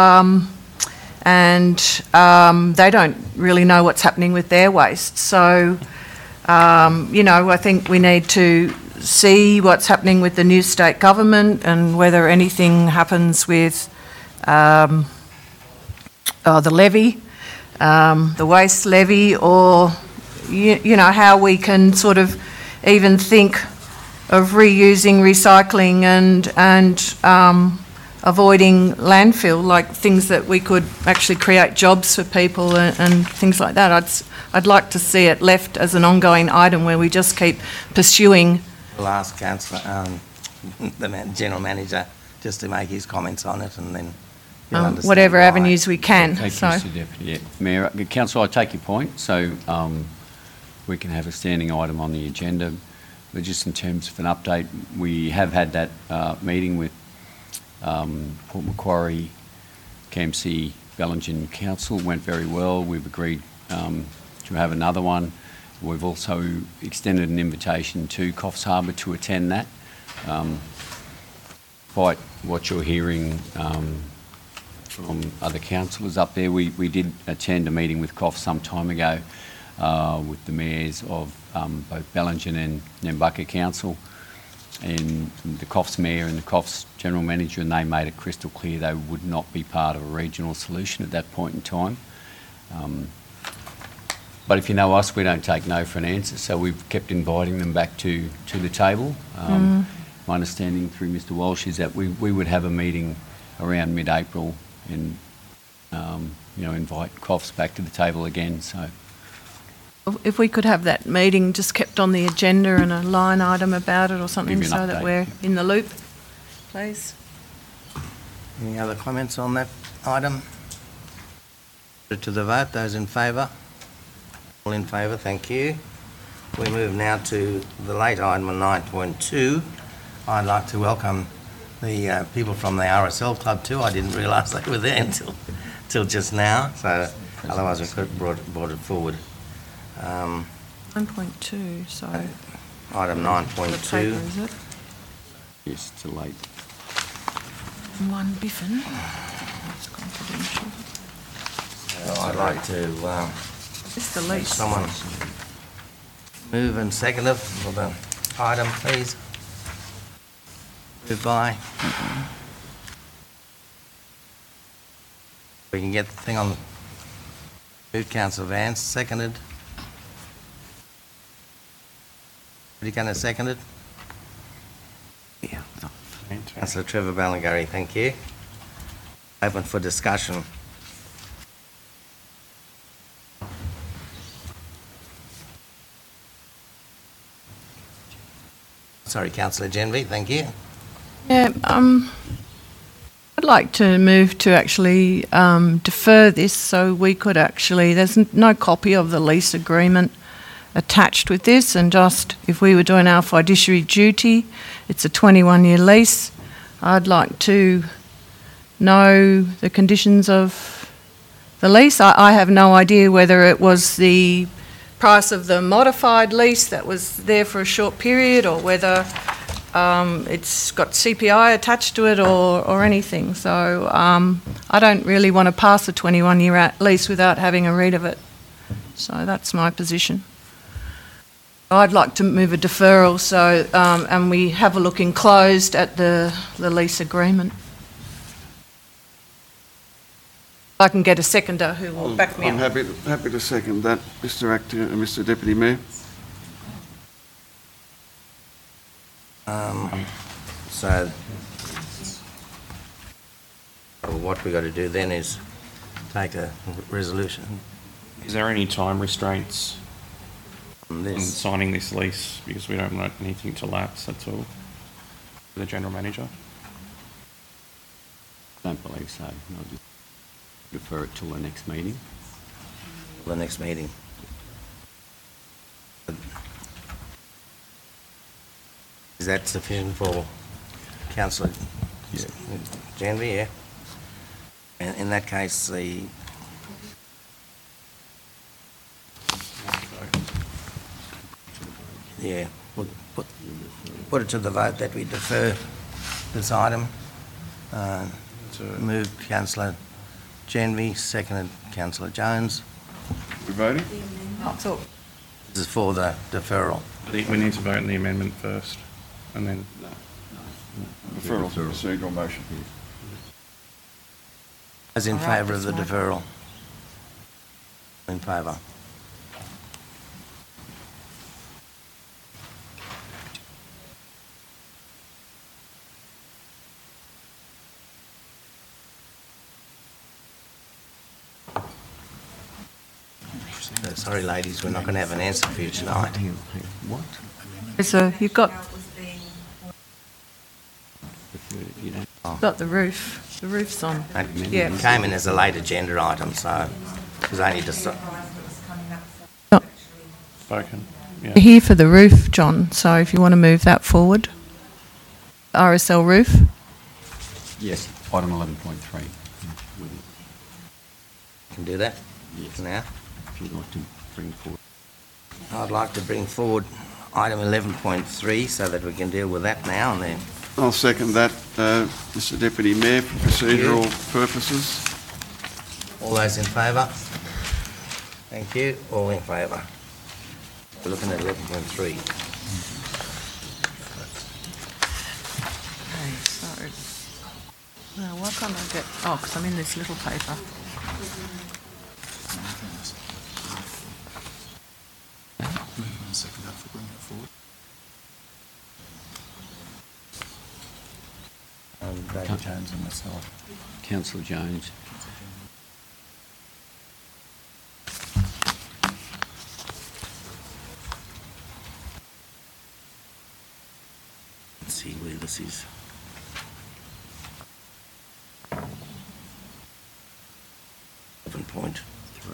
and they don't really know what's happening with their waste. So, I think we need to see what's happening with the new state government and whether anything happens with the levy, the waste levy, or, how we can sort of even think of reusing, recycling and avoiding landfill, like things that we could actually create jobs for people and things like that. I'd like to see it left as an ongoing item where we just keep pursuing. We'll ask Councillor, the General Manager, just to make his comments on it, and then you'll understand whatever why. avenues we can. Thank So, you, Mr Deputy. Yeah. Mayor, Councillor, I take your point. So we can have a standing item on the agenda. But just in terms of an update, we have had that meeting with Port Macquarie, KMC, Bellingen Council. Went very well. We've agreed to have another one. We've also extended an invitation to Coffs Harbour to attend that. Despite what you're hearing from other councillors up there, we did attend a meeting with Coffs some time ago with the mayors of both Bellingen and Nambucca Council, and the Coffs Mayor and the Coffs General Manager, and they made it crystal clear they would not be part of a regional solution at that point in time. But if you know us, we don't take no for an answer, so we've kept inviting them back to the table. My understanding through Mr Walsh is that we would have a meeting around mid-April and invite Coffs back to the table again. So if we could have that meeting just kept on the agenda and a line item about it or something, Give you an so that update. we're in the loop, please. Any other comments on that item? Put it to the vote. Those in favour? All in favour, thank you. We move now to the late item on 9.2. I'd like to welcome the people from the RSL Club too. I didn't realise they were there until just now, so otherwise we could have brought it forward. 9.2, so Item the paper, 9.2. is it? Yes, it's a late. One Biffin. It's confidential. I'd like to, It's the lease. someone move and second it for the item, please. Move by. We can get the thing on. Move Councillor Vance, seconded. Are you going to second it? Yeah. Councillor Trevor Ballingarry, thank you. Open for discussion. Sorry, Councillor Genby, thank you. Yeah, I'd like to move to actually defer this so we could actually, there's no copy of the lease agreement attached with this, and just if we were doing our fiduciary duty, it's a 21-year lease. I'd like to know the conditions of the lease. I have no idea whether it was the price of the modified lease that was there for a short period, or whether it's got CPI attached to it or anything. So I don't really want to pass a 21-year lease without having a read of it. So that's my position. I'd like to move a deferral so and we have a look enclosed at the lease agreement. I can get a seconder who will back me I'm up. happy to second that, Mr. Acting, Mr. Deputy Mayor. So what we've got to do then is take a resolution Is there any time restraints on on this. signing this lease? Because we don't want anything to lapse, that's all. The General Manager? Don't believe so. I'll just defer it till the next meeting. The next meeting. Is that sufficient for Councillor Genby? Yeah. And in that case, we'll put it to the vote that we defer this item. Moved Councillor Genby, seconded Councillor Jones. We voting? This is for the deferral. I think we need to vote on the amendment first, and then... Referral to procedural motion. As in favour of the deferral? In favour. Sorry, ladies, we're not going to have an answer for you tonight. What? So you've got You know, got the roof. The roof's on. It Yeah. came in as a late agenda item, so it was only just... Spoken, yeah. We're here for the roof, John, so if you want to move that forward. RSL roof. yes, item 11.3. Can do that Yes. now. If you'd like to bring forward. I'd like to bring forward item 11.3 so that we can deal with that now and then. I'll second that, Mr. Deputy Mayor, for procedural purposes. All those in favour? Thank you. All in favour? We're looking at 11.3. Okay, so... Now, why can't I get... Oh, because I'm in this little paper. David Jones and myself. Councillor Jones. Let's see where this is. .3.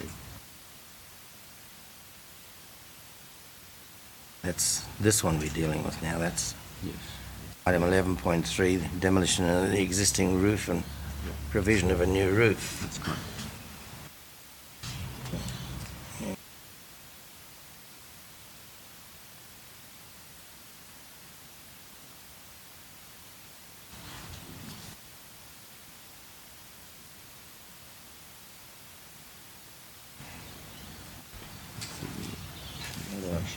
That's this one we're dealing with now. That's Yes. item 11.3, demolition of the existing roof and provision of a new roof. That's correct.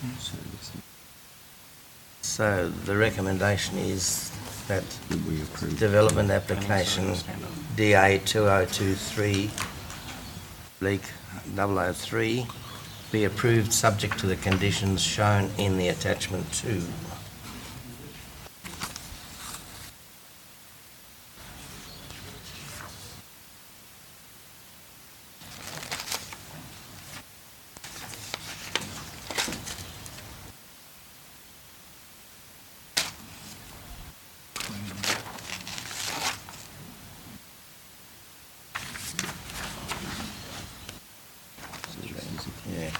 So the recommendation is that That we approve. development application DA 2023 Leak 003 be approved subject to the conditions shown in the attachment 2. Yeah.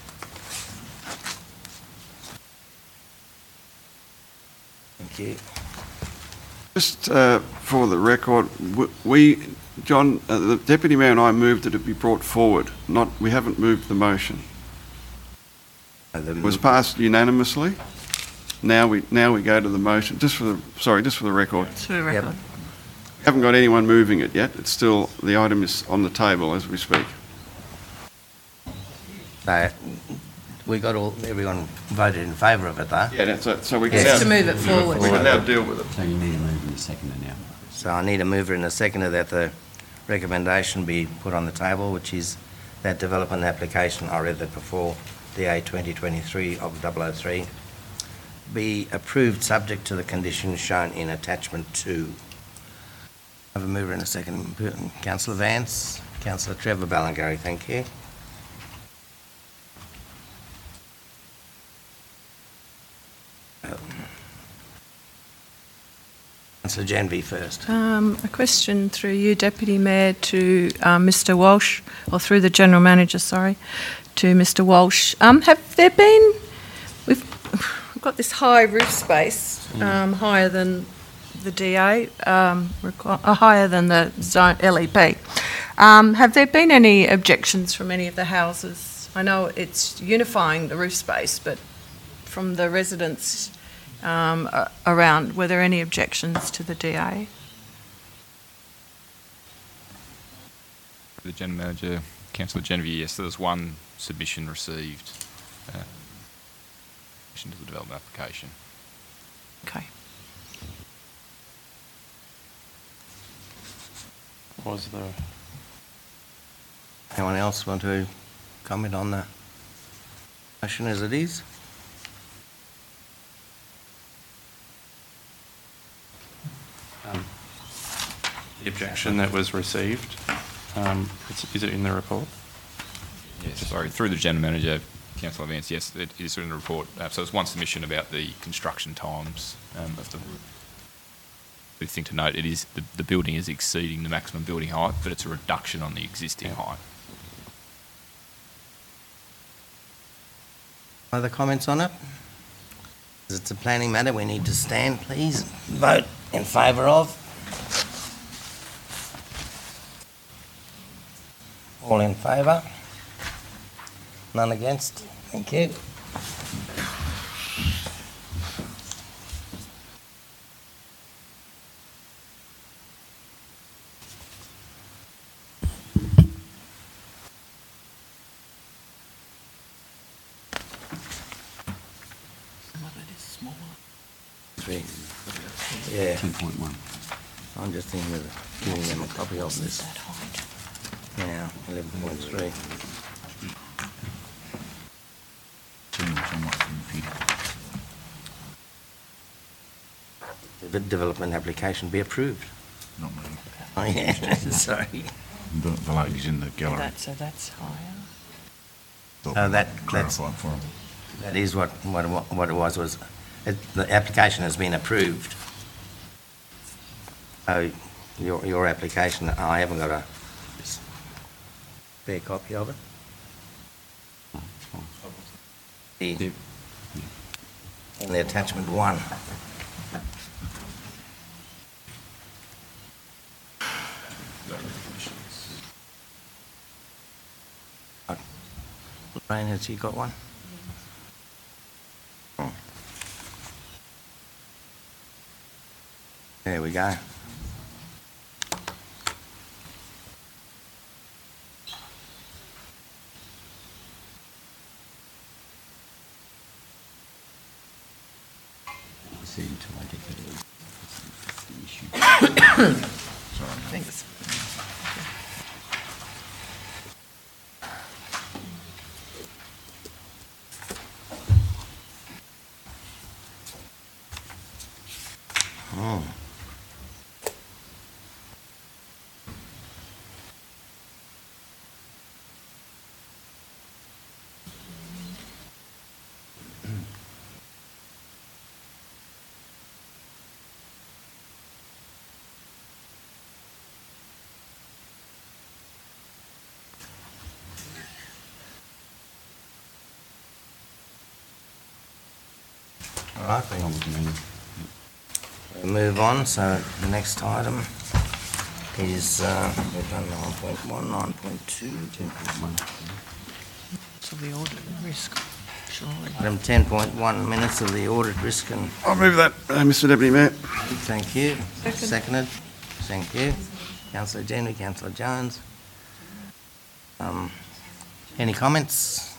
Thank you. Just for the record, John, the Deputy Mayor and I moved that it be brought forward, we haven't moved the motion. It was passed unanimously. Now we go to the motion, just for the record. To the record. Yep. We haven't got anyone moving it yet. It's still, the item is on the table as we speak. So we got everyone voted in favour of it though. Yeah, that's it. So we can Just to now, move it forward. we can now deal with it. So you need a mover and a seconder now. So I need a mover and a seconder that the recommendation be put on the table, which is that development application, I read that before, DA 2023 of 003, be approved subject to the conditions shown in attachment 2. I have a mover and a second. Councillor Vance, Councillor Trevor Ballingarry, thank you. Councillor Janvey first. A question through you, Deputy Mayor, to Mr Walsh, or through the General Manager, sorry, to Mr Walsh. Have there been, we've got this high roof space, higher than the DA, higher than the zone LEP. Have there been any objections from any of the houses? I know it's unifying the roof space, but from the residents around, were there any objections to the DA? The General Manager, Councillor Genevieve, yes, there was one submission received to the development application. Okay. Was the Anyone else want to comment on the motion as it is? the objection that was received? Is it in the report? Yes, sorry, through the General Manager, Councillor Vance, yes, it is in the report. So there's one submission about the construction times of the... The thing to note, it is the building is exceeding the maximum building height, but it's a reduction on the existing height. Other comments on it? As it's a planning matter, we need to stand, please. Vote in favour of. All in favour? None against? Thank you. Three. Yeah, 10.1. I'm just thinking of giving them a copy of this. Now, 11.3. The development application be approved. Not me. Oh, yeah, sorry. The lady's in the gallery. So that's higher. Oh, that's- Clarify for him. That is what it was the application has been approved. So your application, I haven't got a spare copy of it. In the attachment 1. Lorraine, has she got one? Oh. There we go. Thanks. Oh. All right, we'll move on. So the next item is we've done 9.1, 9.2, 10.1. So the audit and risk, surely. Item 10.1, minutes of the audit risk and... I'll move that, Mr Deputy Mayor. Thank you. Seconded. Thank you. Councillor Jenny, Councillor Jones. Any comments?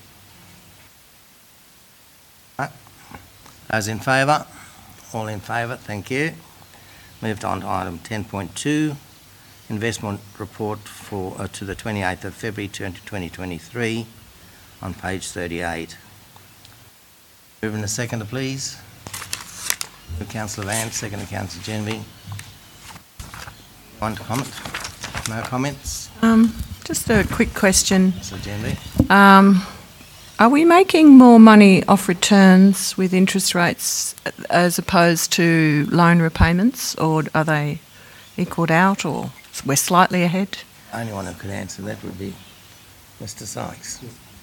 No? Those in favour? All in favour, thank you. Moved on to item 10.2, investment report for to the 28th of February 2023 on page 38. Moving to seconder, please. Councillor Vance, second to Councillor Genby. Want to comment? No comments? Just a quick question. Councillor Genby. Are we making more money off returns with interest rates as opposed to loan repayments, or are they equalled out, or we're slightly ahead? Only one who could answer that would be Mr Sykes.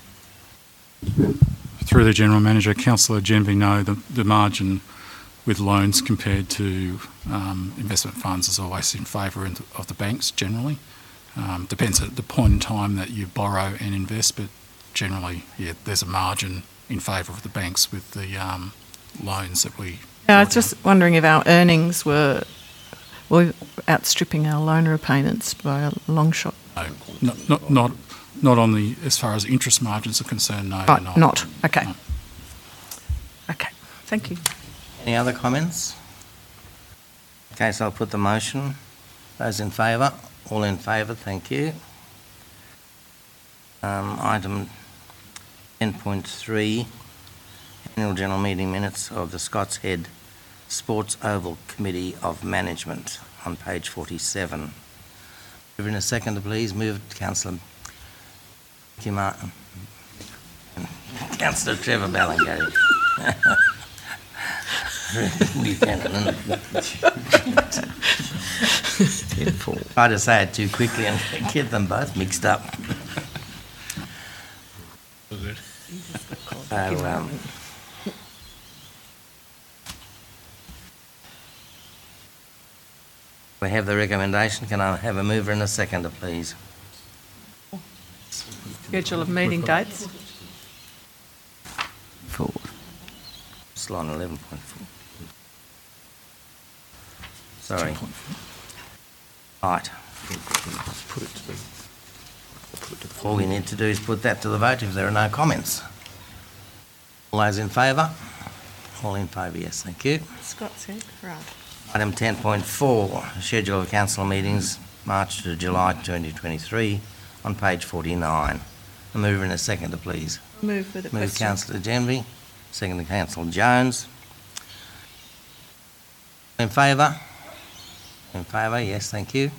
Through the General Manager, Councillor Genby, no, the margin with loans compared to investment funds is always in favour of the banks generally. Depends at the point in time that you borrow and invest, but generally, yeah, there's a margin in favour of the banks with the loans that we... Yeah, I was just wondering if our earnings were outstripping our loan repayments by a long shot. No, not on the, as far as interest margins are concerned, no. Right, they're not. Okay. No. Okay, thank you. Any other comments? Okay, so I'll put the motion. Those in favour? All in favour, thank you. Item 10.3, Annual General Meeting Minutes of the Scots Head Sports Oval Committee of Management on page 47. Move in a second, please. Move Councillor Martin. Councillor Trevor Ballingaddy. Try to say it too quickly and get them both mixed up. So, we have the recommendation. Can I have a mover and a seconder, please? Schedule of meeting dates. Forward. Slide 11.4. Sorry. Right. All we need to do is put that to the vote if there are no comments. All those in favour? All in favour, yes, thank you. Scott said, right. Item 10.4, schedule of council meetings, March to July 2023, on page 49. A mover and a seconder, please. Move with a Move question. Councillor Genby, second to Councillor Jones. In favour? In favour, yes, thank you.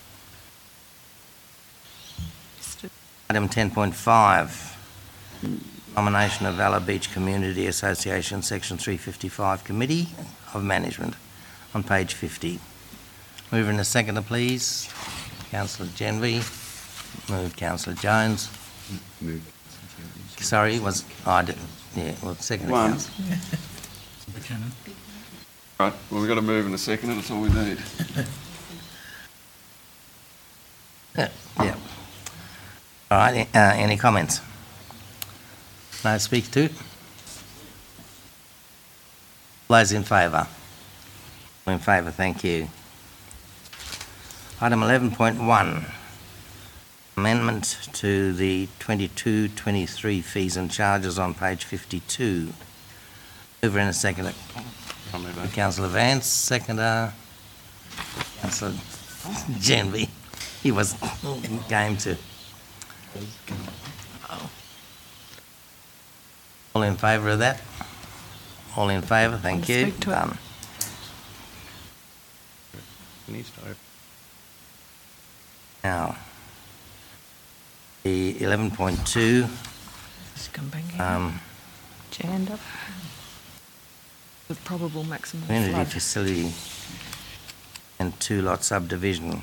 Item 10.5, nomination of Valor Beach Community Association Section 355 Committee of Management on page 50. Move in a seconder, please. Councillor Genby. Move Councillor Jones. Sorry, was I did, yeah, well, second. One. Buchanan. Right, well, we've got to move in a second, and that's all we need. Yeah. All right, any comments? No speak to? Those in favour? In favour, thank you. Item 11.1, amendment to the 22-23 fees and charges on page 52. Over in a second, I'll move that. Councillor Vance, seconder, Councillor Genby. He was game to. All in favour of that? All in favour, thank you. Speak to it. Done. It needs to open. Now, the 11.2, Just come back here. Put your hand up. The probable maximum community flood. facility and two-lot subdivision.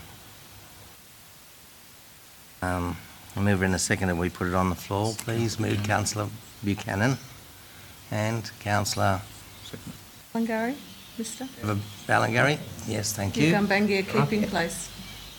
A mover and a seconder, we put it on the floor, please. Move Councillor Buchanan and Councillor Balangari, mister? Balangari. Yes, thank you. Gumbangia keeping place.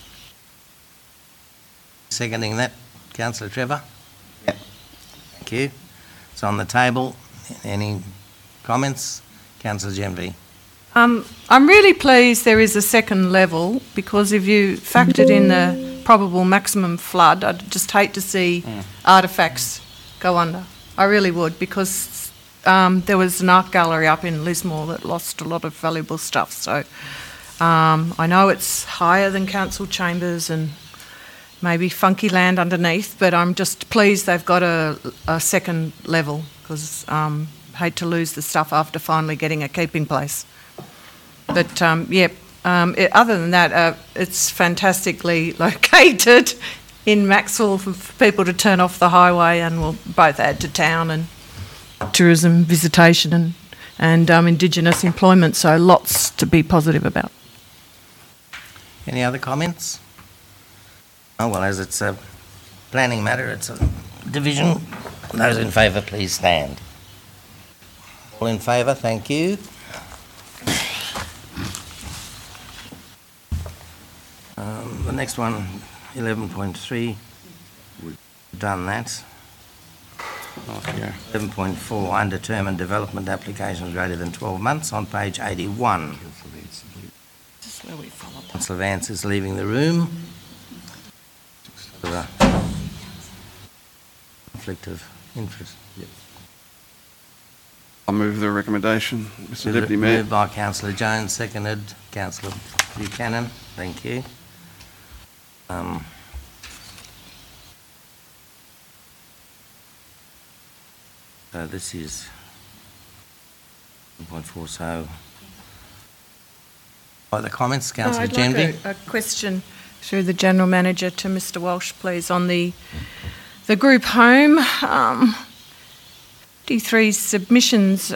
Seconding that, Councillor Trevor? Yep. Thank you. It's on the table. Any comments? Councillor Genby. I'm really pleased there is a second level, because if you factored in the probable maximum flood, I'd just hate to see artefacts go under. I really would, because there was an art gallery up in Lismore that lost a lot of valuable stuff. So I know it's higher than council chambers and maybe funky land underneath, but I'm just pleased they've got a second level, because hate to lose the stuff after finally getting a keeping place. But other than that, it's fantastically located in Maxwell for people to turn off the highway, and will both add to town and tourism visitation and Indigenous employment, so lots to be positive about. Any other comments? Oh, well, as it's a planning matter, it's a division. Those in favour, please stand. All in favour, thank you. The next one, 11.3, we've done that. Oh, yeah. 11.4, undetermined development applications greater than 12 months, on page 81. This is where we follow up. Councillor Vance is leaving the room. Conflict of interest. I'll move the recommendation, Mr Deputy Mayor. Moved by Councillor Jones, seconded Councillor Buchanan. Thank you. So this is 1.4. So, other comments, Councillor I'd Genby? like a question through the General Manager to Mr Walsh, please, on the group home. D3 submissions.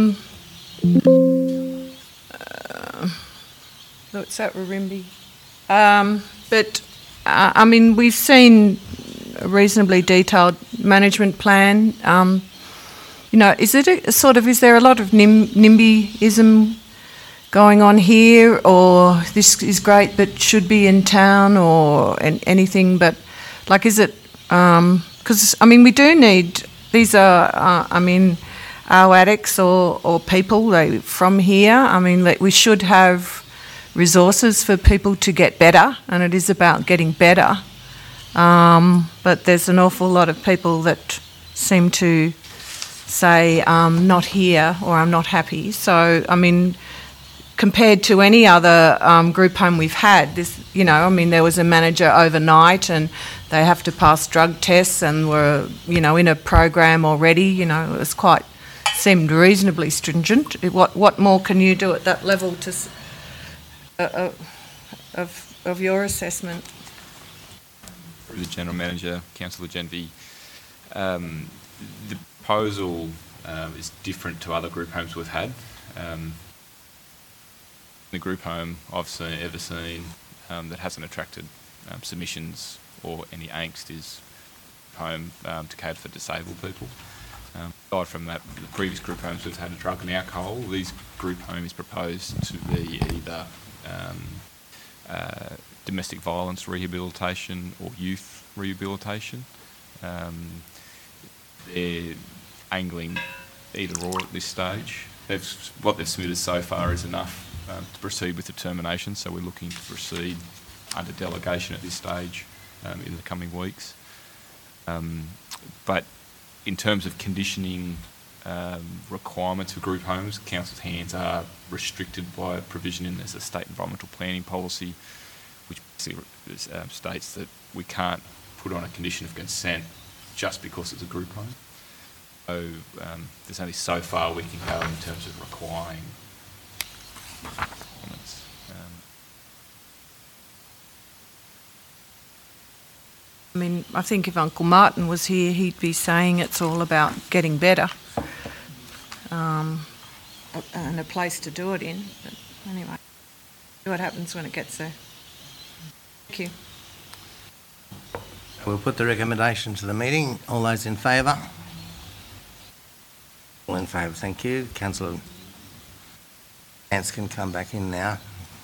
It's at Warimbi. But, I mean, we've seen a reasonably detailed management plan. You know, is there a lot of NIMBYism going on here, or this is great but should be in town, or anything? But, like, is it... Because, I mean, we do need... These are, our addicts or people from here. I mean, we should have resources for people to get better, and it is about getting better. But there's an awful lot of people that seem to say, not here, or I'm not happy. So, I mean, compared to any other group home we've had, there was a manager overnight and they have to pass drug tests and were, in a program already. It seemed reasonably stringent. What more can you do at that level of your assessment? Through the General Manager, Councillor Genby, the proposal is different to other group homes we've had. The group home I've ever seen that hasn't attracted submissions or any angst is home to cater for disabled people. Aside from that, the previous group homes we've had a drug and alcohol. These group home is proposed to be either domestic violence rehabilitation or youth rehabilitation. They're angling either or at this stage. What they've submitted so far is enough to proceed with determination, so we're looking to proceed under delegation at this stage in the coming weeks. But in terms of conditioning requirements for group homes. Council's hands are restricted by a provision in there's a state environmental planning policy, which basically states that we can't put on a condition of consent just because it's a group home. So there's only so far we can go in terms of requiring requirements. I mean, I think if Uncle Martin was here, he'd be saying it's all about getting better, and a place to do it in. But anyway, see what happens when it gets there. Thank you. We'll put the recommendation to the meeting. All those in favour? All in favour, thank you. Councillor Vance can come back in now.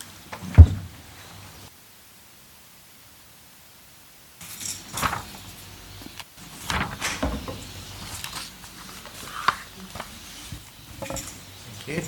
Thank you.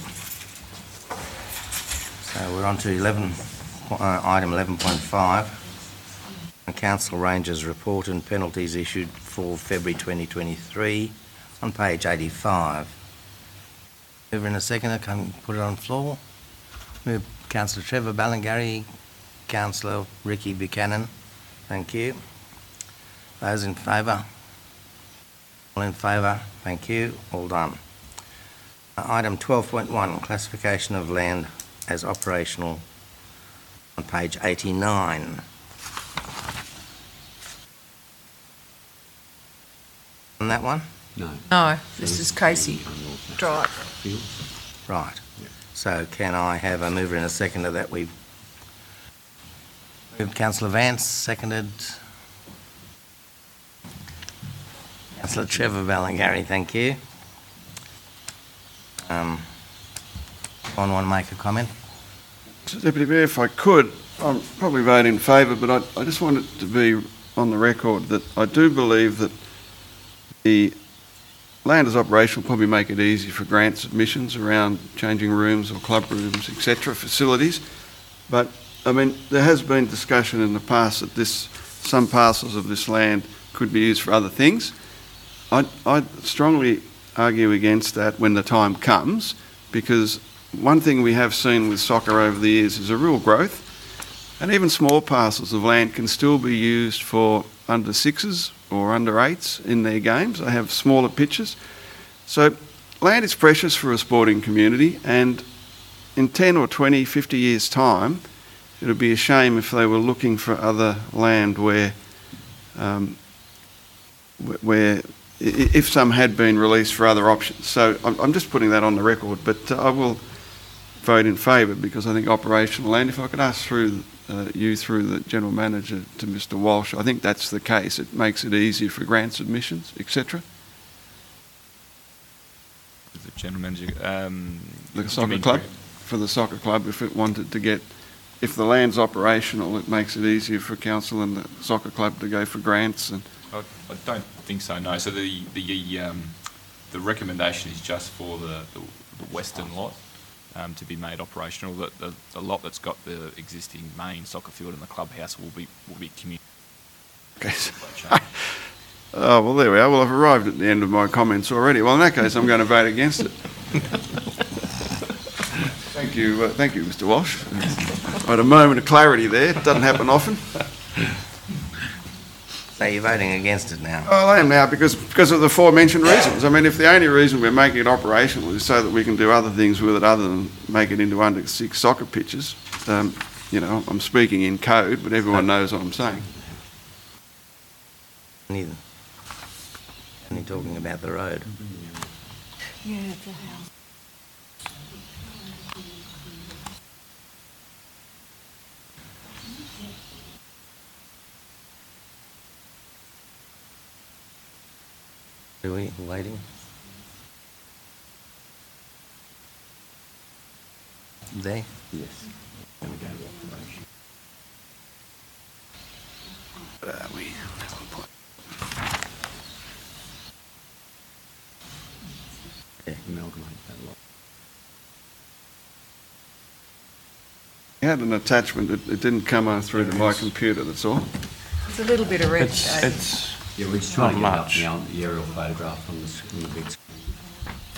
So we're on to item 11.5. Council Rangers report and penalties issued for February 2023 on page 85. Mover and a seconder, can put it on the floor. Move Councillor Trevor Ballingarry, Councillor Ricky Buchanan. Thank you. Those in favour? All in favour? Thank you. All done. Item 12.1, classification of land as operational on page 89. On that one? No, this is Casey Drive. Right. So can I have a mover and a seconder that we moved? Councillor Vance, seconded. Councillor Trevor Ballingarry, thank you. Anyone want to make a comment? Deputy Mayor, if I could, I'm probably vote in favour, but I just want it to be on the record that I do believe that the land as operation will probably make it easy for grant submissions around changing rooms or club rooms, etc., facilities. But, I mean, there has been discussion in the past that some parcels of this land could be used for other things. I'd strongly argue against that when the time comes, because one thing we have seen with soccer over the years is a real growth, and even small parcels of land can still be used for under sixes or under eights in their games. They have smaller pitches. So land is precious for a sporting community, and in 10 or 20, 50 years' time, it would be a shame if they were looking for other land where if some had been released for other options. So I'm just putting that on the record, but I will vote in favour because I think operational land, if I could ask through the General Manager to Mr Walsh, I think that's the case. It makes it easier for grant submissions, etc. The General Manager... the soccer club? For the soccer club, if it wanted to get... If the land's operational, it makes it easier for council and the soccer club to go for grants. And I don't think so, no. So the recommendation is just for the western lot to be made operational. The lot that's got the existing main soccer field and the clubhouse will be community. Okay. Oh, well, there we are. Well, I've arrived at the end of my comments already. Well, in that case, I'm going to vote against it. Thank you, Mr Walsh. I had a moment of clarity there. It doesn't happen often. So you're voting against it now? Well, I am now because of the aforementioned reasons. I mean, if the only reason we're making it operational is so that we can do other things with it other than make it into under six soccer pitches, I'm speaking in code, but everyone knows what I'm saying. Neither. Only talking about the road. Yeah, the house. Are we waiting? There? Yes. I had an attachment. It didn't come through to my computer, that's all. It's a little bit of red tape. Yeah, we're just trying to Not get much. up the aerial photograph on the big screen.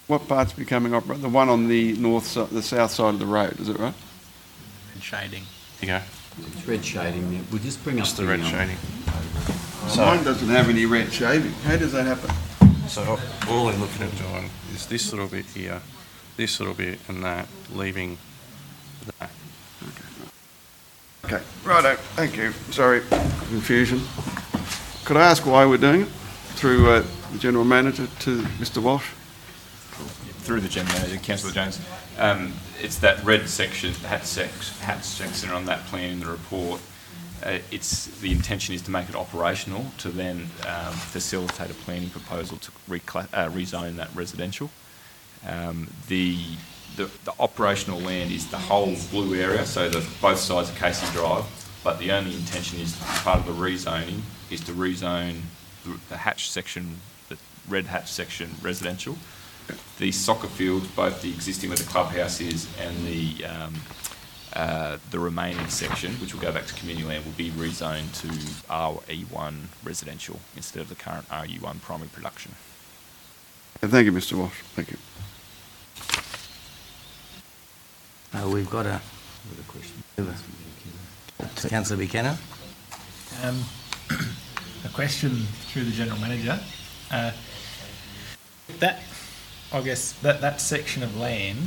What part's becoming operational? The one on the the south side of the road, is it right? And shading. There you go. It's red shading there. We'll just bring up Just the red shading. Mine doesn't have any red shading. How does that happen? So all I'm looking at doing is this little bit here, this little bit, and that, leaving that. Okay, righto, thank you. Sorry, confusion. Could I ask why we're doing it? Through the General Manager to Mr Walsh? Through the General Manager, Councillor Jones. It's that red section, hatch section on that plan in the report. The intention is to make it operational to then facilitate a planning proposal to rezone that residential. The operational land is the whole blue area, so both sides of Casey Drive, but the only intention is, part of the rezoning, is to rezone the hatch section, the red hatch section residential. The soccer field, both the existing where the clubhouse is and the remaining section, which will go back to community land, will be rezoned to RE1 residential instead of the current RU1 primary production. Thank you, Mr Walsh. Thank you. We've got a question. Councillor Buchanan. A question through the General Manager. That section of land,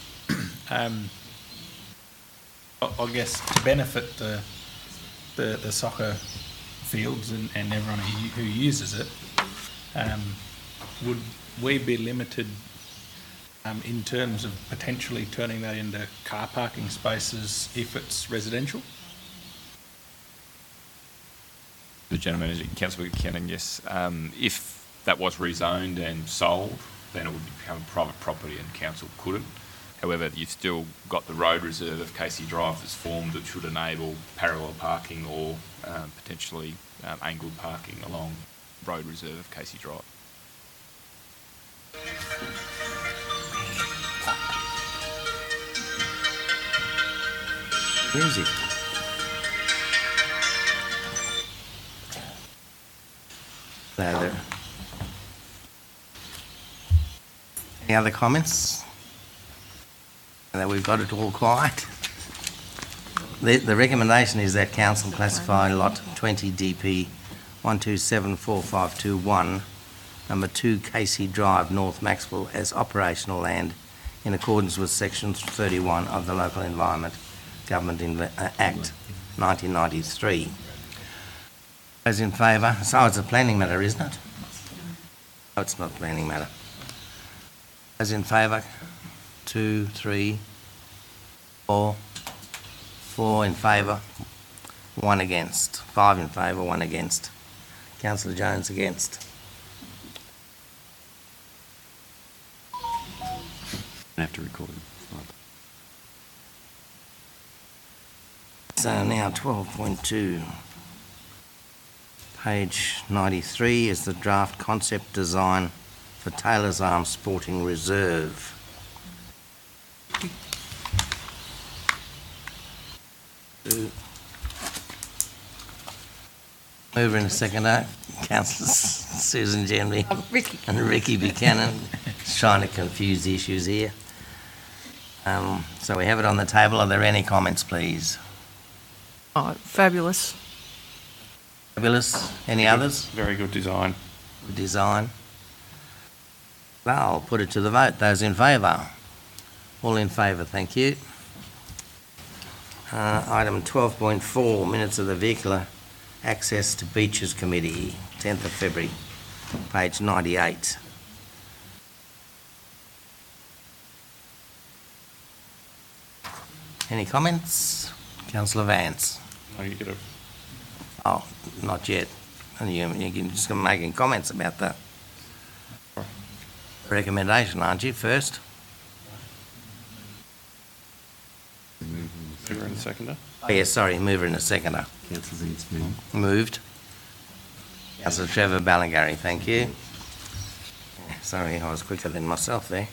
I guess to benefit the soccer fields and everyone who uses it, would we be limited in terms of potentially turning that into car parking spaces if it's residential? The General Manager, Councillor Buchanan, yes. If that was rezoned and sold, then it would become private property and council couldn't. However, you've still got the road reserve of Casey Drive that's formed that should enable parallel parking or potentially angled parking along road reserve of Casey Drive. Where is he? There. Any other comments? Now that we've got it all quiet. The recommendation is that council classify lot 20 DP 1274521, number 2 Casey Drive, North Maxwell, as operational land in accordance with section 31 of the Local Environment Government Act 1993. Those in favour? So it's a planning matter, isn't it? No, it's not a planning matter. Those in favour? 2, 3, 4. 4 in favour, 1 against. 5 in favour, 1 against. Councillor Jones against. I have to record it. So now 12.2. Page 93 is the draft concept design for Taylor's Arms Sporting Reserve. Mover and a seconder, Councillor Susan Genby and Ricky Buchanan, trying to confuse the issues here. So we have it on the table. Are there any comments, please? Oh, fabulous. Fabulous. Any others? Very good design. Good design. Well, I'll put it to the vote. Those in favour? All in favour, thank you. Item 12.4, minutes of the Vehicular Access to Beaches Committee, 10th of February, page 98. Any comments? Councillor Vance. No, you get a... Oh, not yet. You're just making comments about the recommendation, aren't you, first? Mover and seconder. Oh, yes, sorry, mover and a seconder. Councillor Vince moved. Moved. Councillor Trevor Ballingarry, thank you. Sorry, I was quicker than myself there.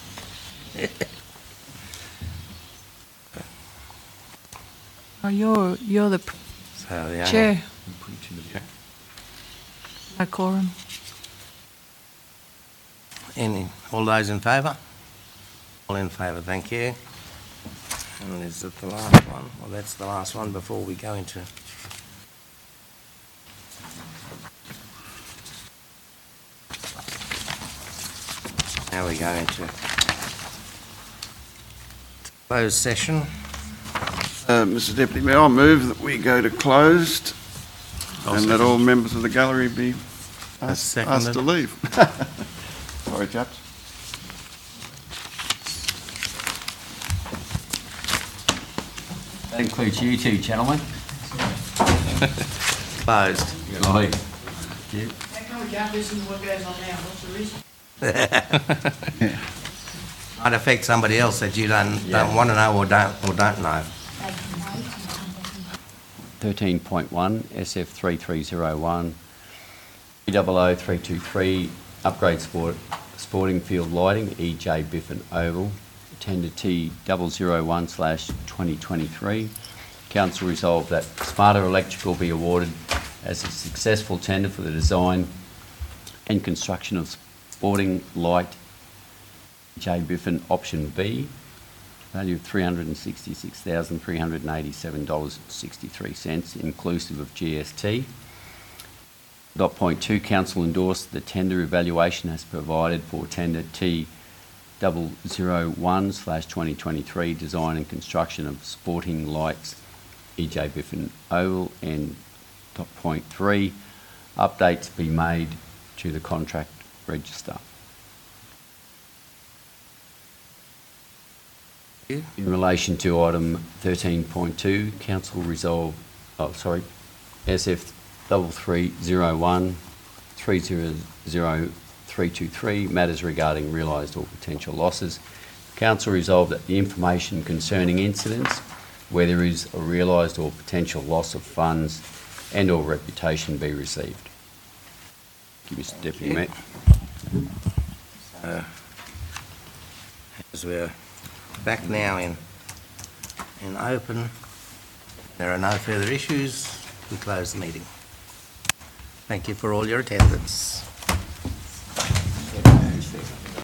Oh, you're the So, yeah. chair. Okay. No quorum. All those in favour? All in favour, thank you. And is it the last one? Well, that's the last one before we go into... Now we go into closed session. Mr Deputy Mayor, I move that we go to closed and that all members of the gallery be asked to leave. Sorry, chaps. That includes you two, gentlemen. Closed. Good night. Thank you. How come we can't listen to what goes on now? What's the reason? Might affect somebody else that you don't want to know or don't know. 13.1 SF 3301 000323 upgrade sporting field lighting EJ Biffin Oval tender T001/2023. Council resolved that Smarter Electrical be awarded as a successful tender for the design and construction of sporting light J Biffin option B, value of $366,387.63 inclusive of GST. Dot point 2, Council endorsed the tender evaluation as provided for tender T001/2023 design and construction of sporting lights EJ Biffin Oval, and dot point 3, updates be made to the contract register. In relation to item 13.2, Council resolved, SF 3301 300323, matters regarding realised or potential losses. Council resolved that the information concerning incidents where there is a realised or potential loss of funds and or reputation be received. Thank you, Mr Deputy Mayor. As we're back now in open, there are no further issues. We close the meeting. Thank you for all your attendance.